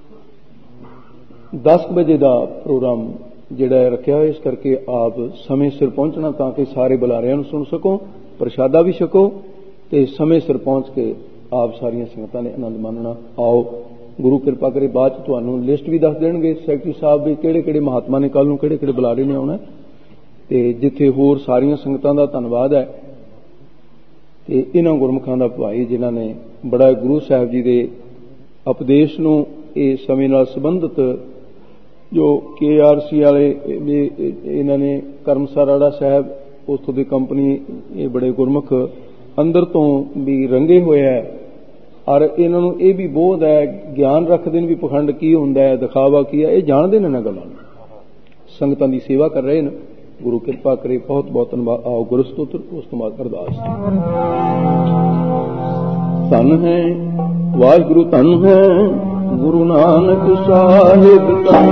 दस बजे का प्रोग्राम जिहड़ा रखा है, इस करके आप समय सिर पहुंचना ताकि सारे बुलारियां सुन सको, प्रसादा भी छको ते समय सिर पहुंच के आप सारिया संगतां ने आनंद मानना। आओ गुरु कृपा करे। बाद च तुहानूं लिस्ट भी दस देणगे सैकटरी साहब भी, किहड़े किहड़े महात्मा ने कल नूं किहड़े किहड़े बुलारे ने आउणा, ते जिथे होर सारिया संगतां दा धन्नवाद है। ते इन्हां गुरमुखां दा भाई जिन्हां ने बड़ा गुरु साहिब जी दे उपदेश नूं इस समय नाल संबंधित, जो के आर सी वाले इन्होंने करमसराड़ा साहब उतों की कंपनी, ये बड़े गुरमुख अंदर तो भी रंगे हुए है, और इन्हों ये भी बोध है, ज्ञान रखते हैं भी पखंड की होंदा है, दिखावा की है, ये जानते हैं इन्हां गल्लां नूं, संगतां दी सेवा कर रहे हैं। गुरु कृपा करे। बहुत बहुत धन्यवाद। आओ गुरु स्तोत्र, उस तो बाद अरदास। धन है वाहिगुरु, धन है गुरु नानक साहिब, धन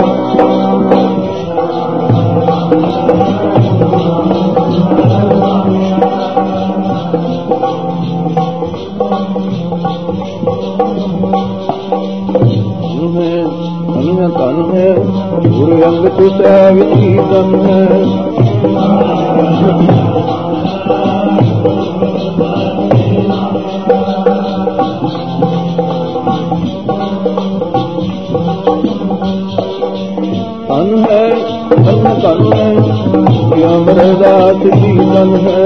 है धन है गुरु अंगद साहिब जी, धन है धन है धन धन है अमरदास जी, धन है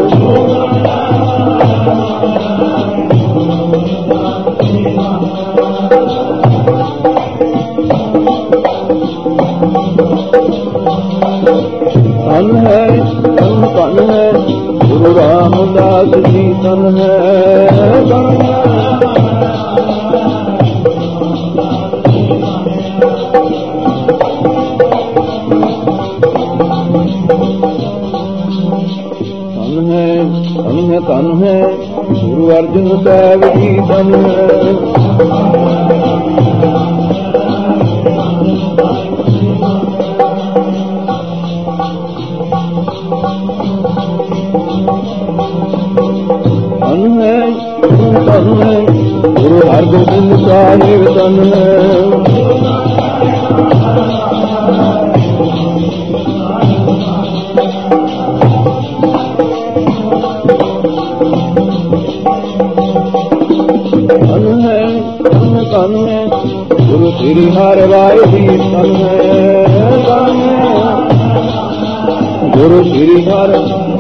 धन है धन धन है गुरु रामदास जी, धन है धन है धन है गुरु अर्जुन साहिब जी, धन है धन है धन है गुरु हरगोबिंद साहिब, धन है धन है गुरु श्री हर राय जी, धन है धन है गुरु श्री हर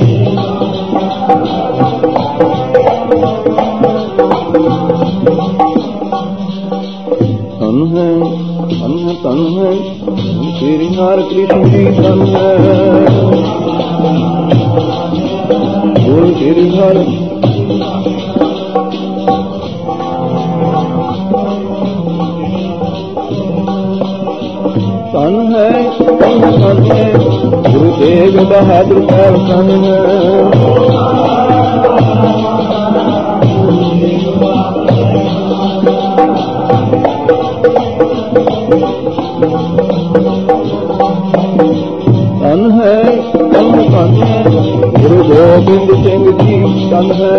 धन है धन है धन है श्री हर कृष्ण जी, धन है गुरु श्री हर धन ਧਨ ਹੈ ਧਨ ਹੈ ਗੁਰੂ ਤੇਗ ਬਹਾਦਰ ਸਾਹਿਬ ਧਨ ਹੈ ਧਨ ਹੈ ਧਨ ਧਨ ਹੈ ਗੁਰੂ ਗੋਬਿੰਦ ਸਿੰਘ ਜੀ ਧਨ ਹੈ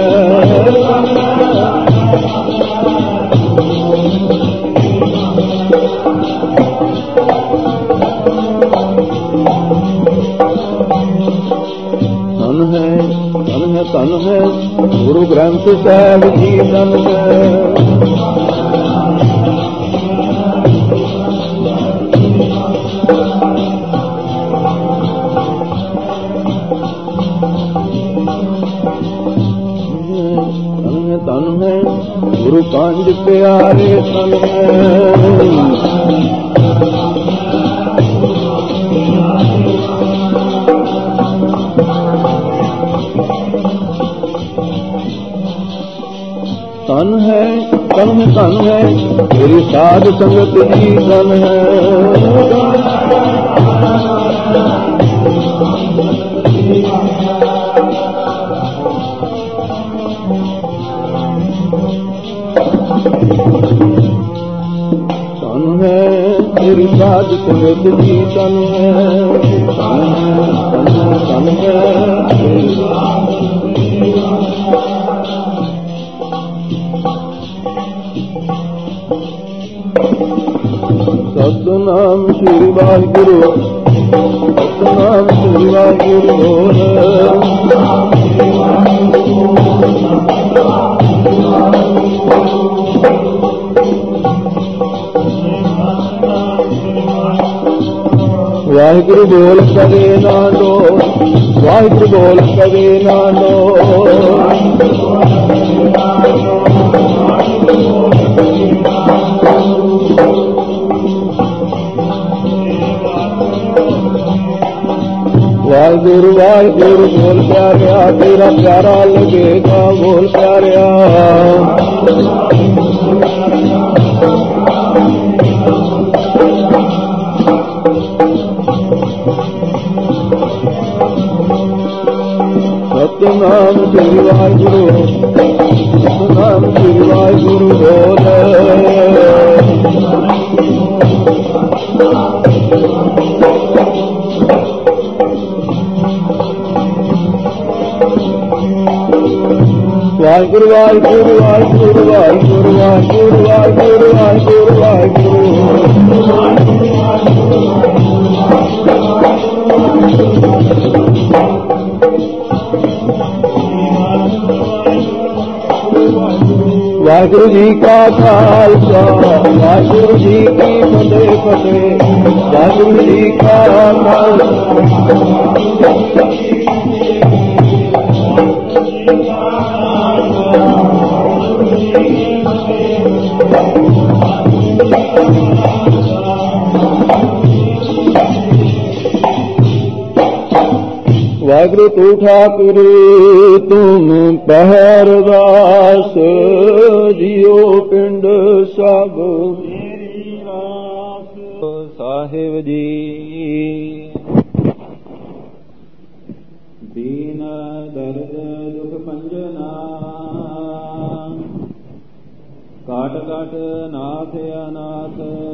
ਧਨ ਹੈ ਧਨ ਹੈ ਧਨ ਹੈ ਗੁਰੂ ਗ੍ਰੰਥ ਸਾਹਿਬ ਜੀ ਧਨ ਹੈ ਧਨ ਹੈ ਗੁਰੂ ਪੰਜ ਪਿਆਰੇ ਧਨ ਹੈ ਧਨ ਹੈ ਧਨ ਹੈ ਧਨ ਹੈ ਮੇਰੀ ਸਾਧ ਸੰਗਤ ਜੀ ਧਨ ਹੈ ਧਨ ਹੈ ਮੇਰੀ ਸਾਧ ਸੰਗਤ ਜੀ ਧਨ ਹੈ ਧਨ ਹੈ ਧਨ ਹੈ ਸਤਿਨਾਮ ਸ੍ਰੀ ਵਾਹਿਗੁਰੂ ਸਤਿਨਾਮ ਸ੍ਰੀ ਵਾਹਿਗੁਰੂ ਵਾਹਿਗੁਰੂ ਬੋਲ ਕਦੇ ਨਾ ਲੋ ਵਾਹਿਗੁਰੂ ਬੋਲ ਕਦੇ ਨਾ ਲੋ ਵਾਹਿਗੁਰੂ ਵਾਹਿਗੁਰੂ ਬੋਲ ਪਿਆਰਿਆ ਤੇਰਾ ਪਿਆਰਾ ਲੱਗੇਗਾ ਬੋਲ ਪਿਆਰਿਆ ਸਤਿਨਾਮ ਸ੍ਰੀ ਵਾਹਿਗੁਰੂ ਸਤਿਨਾਮ ਸ੍ਰੀ ਵਾਹਿਗੁਰੂ ਬੋਲ ਵਾਹਿਗੁਰੂ ਵਾਹਿਗੁਰੂ ਵਾਹਿਗੁਰੂ ਵਾਹਿਗੁਰੂ ਵਾਹਿਗੁਰੂ ਵਾਹਿਗੁਰੂ ਵਾਹਿਗੁਰੂ ਵਾਹਿਗੁਰੂ ਵਾਹਿਗੁਰੂ ਜੀ ਕਾ ਖਾਲਸਾ ਵਾਹਿਗੁਰੂ ਜੀ ਕੀ ਫਤਿਹ ਫਤਿਹ ਵਾਹਿਗੁਰੂ ਜੀ ਕਾ ਖਾਲਸਾ ਵਾਹਿਗੁਰੂ ਤੂੰ ਠਾਕੁਰ ਤੁਮ ਪਹਿਰਵਾਸ ਜਿਉ ਪਿੰਡ ਸਭ ਮੇਰੀ ਰਾਸ ਸਾਹਿਬ ਜੀ ਦੀਨ ਦਰਦ ਦੁਖ ਪੰਜਨਾ ਕਾਟ ਕਾਟ ਨਾਥ ਅਨਾਥ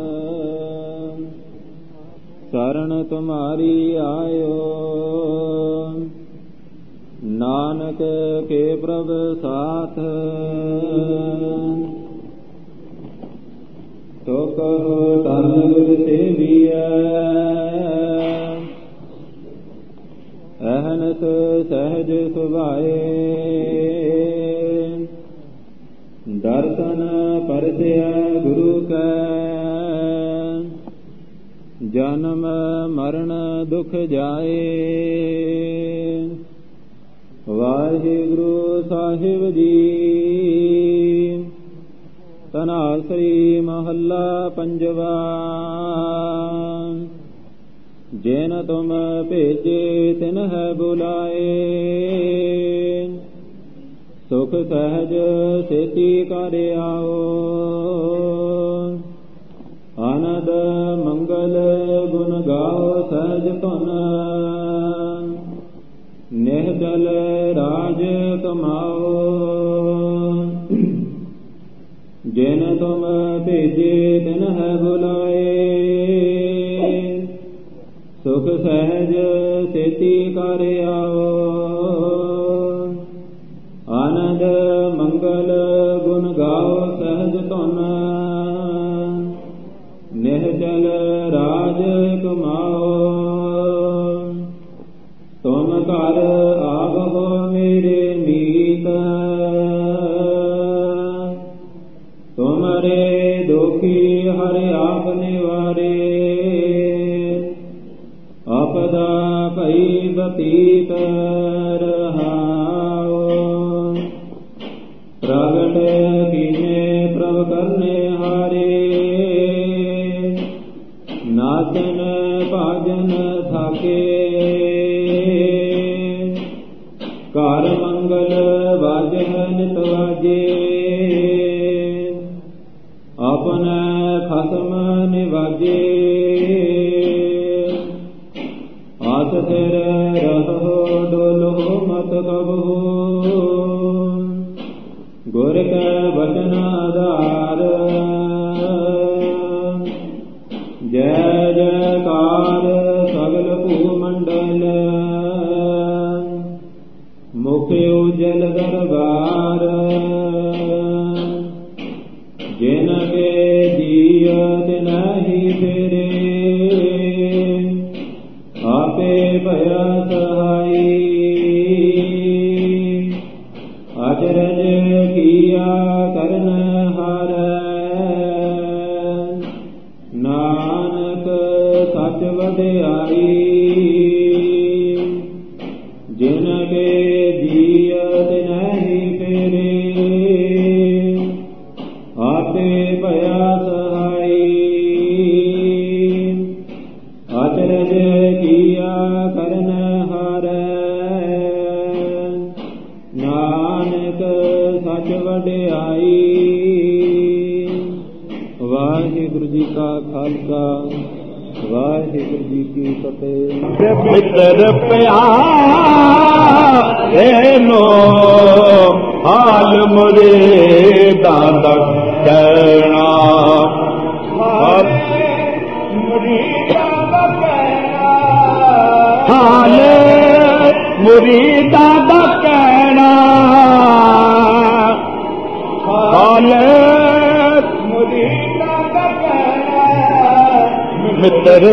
शरण तुम्हारी आयो नानक के प्रभ साथ तो कहो तन गुर सेविया अहनत सहज सुभाए दर्शन परचय गुरु कै जन्म मरण दुख जाए वाहिगुरु साहिब जी तनासरी महला पंजवा जिन तुम भेजे तिन है बुलाए सुख सहज सेती कर आओ आनंद ਆਨੰਦ ਮੰਗਲ ਗੁਣ ਗਾਓ ਸਹਿਜ ਧੁਨ ਨਿਹਚਲ ਰਾਜ ਕਮਾਓ ਜਿਨ ਤੁਮ ਭੇਜੇ ਤਿਨ ਹੈ ਬੁਲਾਏ ਸੁਖ ਸਹਿਜ ਸੇਤੀ ਕਰ ਆਓ ਆਨੰਦ ਮੰਗਲ ਗੁਣ ਗਾਓ ਸਹਿਜ ਧੁਨ ਨਿਹਚਲ ਰਾਜ ਕਮਾਓ ਤੁਮ ਘਰ ਆਵੋ ਮੇਰੇ ਮੀਤ ਤੁਮਰੇ ਦੁਖੀ ਹਰਿ ਆਪ ਨਿਵਾਰੇ ਆਪਦਾ ਭਈ ਬਤੀਤ ਰਹਾਓ ਪ੍ਰਗਟ ਕੀਨੇ ਪ੍ਰਭ ਕਰਨੇ ਹਾਰੇ ਨਾਚਨ ਭਾਜਨ ਥਾਕੇ ਘਰ ਮੰਗਲ ਵਾਜਹਿ ਨਿਤ ਵਾਜੇ ਆਪਨੇ ਖਸਮ ਨਿਵਾਜੇ ਆਸ ਤੇਰ ਰਹੋ ਡੋਲੋ ਮਤ ਕਬਹੂ ਗੁਰ ਕੈ ਬਚਨ ਆਧਾਰ ਜੈ ਜੈਕਾਰ ਸਗਲ ਭੂ ਮੰਡਲ ਮੁਖ ਉਜਲ ਦਰਬਾਰ ਜਿਨ ਕੇ ਜੀਅਤ ਨਹੀਂ ਫਿਰੇ ਆਪੇ ਭਇਆ ਸਹਾਈ ਅਚਰਜ ਕੀਆ ਕਰਨ ਹਾਰੈ ਨਾਨਕ ਸਚ ਵਡਿਆਈ ਜਿਨ ਕੇ ਜੀਅਤ ਨਹੀਂ ਫਿਰੇ ਆਪੇ ਭਇਆ ਸਹਾਈ ਅਚਰਜ ਕੀਆ ਕਰਨ ਹਾਰੈ ਨਾਨਕ ਸਚ ਵਡਿਆਈ। ਵਾਹਿਗੁਰੂ ਜੀ ਕਾ ਖਾਲਸਾ ਵਾਹਿਗੁਰੂ ਜੀ ਕੀ ਫਤਿਹ। ਮਿੱਤਰ ਪਿਆਰੇ ਨੋ ਹਾਲ ਮੁਰੀਦਾਂ ਦਾ ਕਹਿਣਾ ਹਾਲ ਮੁਰੀਦਾਂ ਦਾ ਕਹਿਣਾ ਹਾਲ ਮੁਰੀਦਾਂ ਦਾ ਕਹਿਣਾ ਹਾਲ ਮੁਰੀਦਾਂ ਦਾ ਕਹਿਣਾ ਮਿੱਤਰ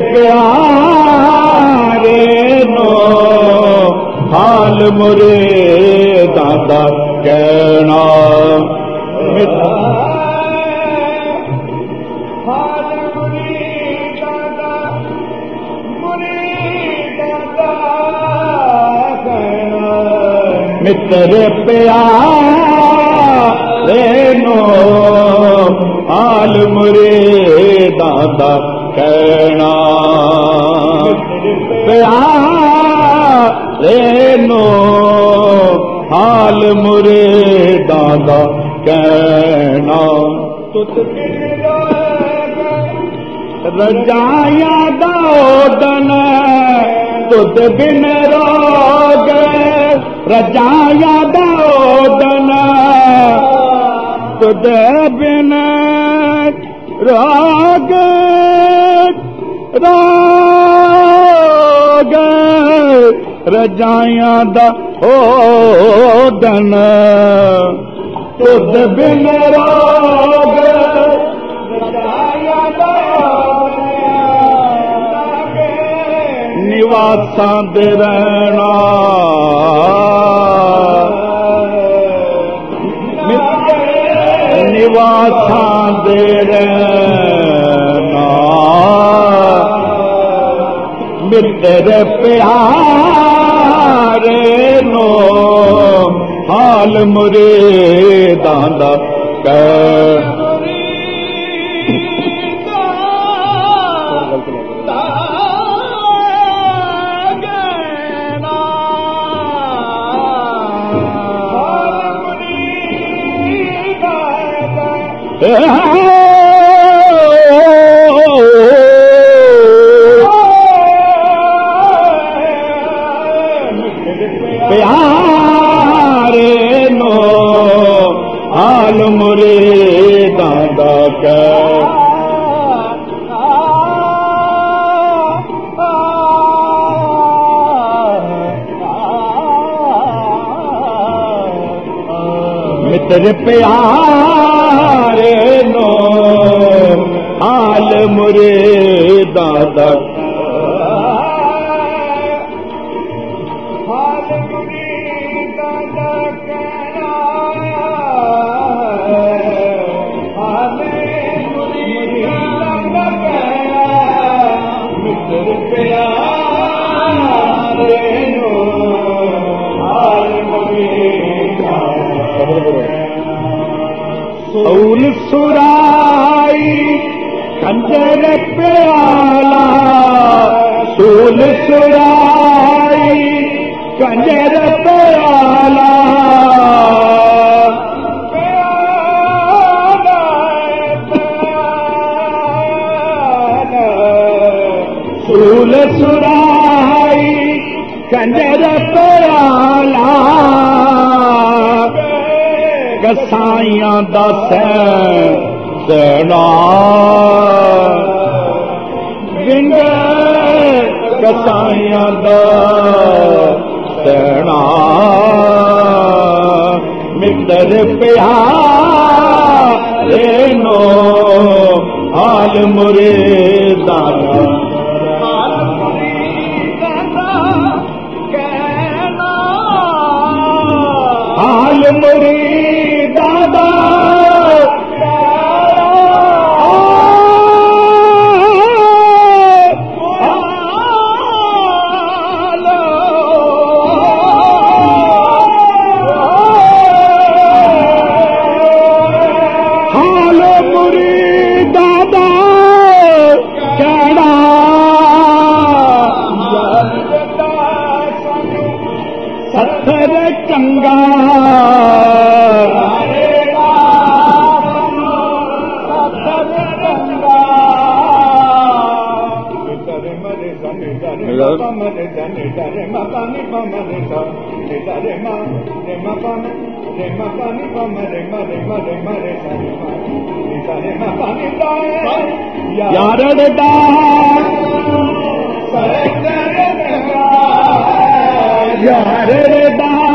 ਪਿਆਰੇ ਨੋ ਹਾਲ ਮੁਰੀਦਾਂ ਦਾ ਕਹਿਣਾ ਮਿੱਤਰ ਮਿੱਤਰ ਪਿਆਰੇ ਨੋ ਹਾਲ ਮੁਰੀਦਾਂ ਦਾ ਕਹਿਣਾ ਪਿਆਰੇ ਨੋ ਹਾਲ ਮੁਰੀਦਾਂ ਦਾ ਕਹਿਣਾ ਤੁਤ ਰਜਾਇਆ ਦਾ ਓਡਨ ਤੁਧ ਬਿਨ ਰੋਗ ਰਜਾਇਆ ਦਾ ਓਡਨ ਤੁਧ ਬਿਨ ਰੋਗ ਰੋਗ ਰਜਾਇਆ ਦਾ ਓਡਨ ਤੁਧ ਬਿਨ ਰੋਗ ਰਜਾਇਆ ਦਾ ਨਿਵਾਸਾਂ ਦੇ ਰਹਿਣਾ ਨਿਵਾਸਾਂ ਦੇ ਰਹਿਣਾ ਮਿੱਤਰ ਪਿਆਰੇ ਨੋ ਹਾਲ ਮੁਰੀਦਾਂ ਦਾ ਕਹਿਣਾ मित्र प्यारे नो हाल मुरीदां दा हाल मुरीदां दा कहना हाल मुरीदां दा कहना मित्र प्यारे नो हाल मुरीदां सूल सुराई कंजर प्याला सूल सुराई कंजर प्याला प्याला प्याला सूल सुराई कंजर प्याला कसाइयां दा सैना विंग कसाइयां दा सैना मित्र प्यारे नो हाल मुरीदां दा हाल मुरीदां दा कहना हाल मुरीदां दा सत्तर चंगा यार यार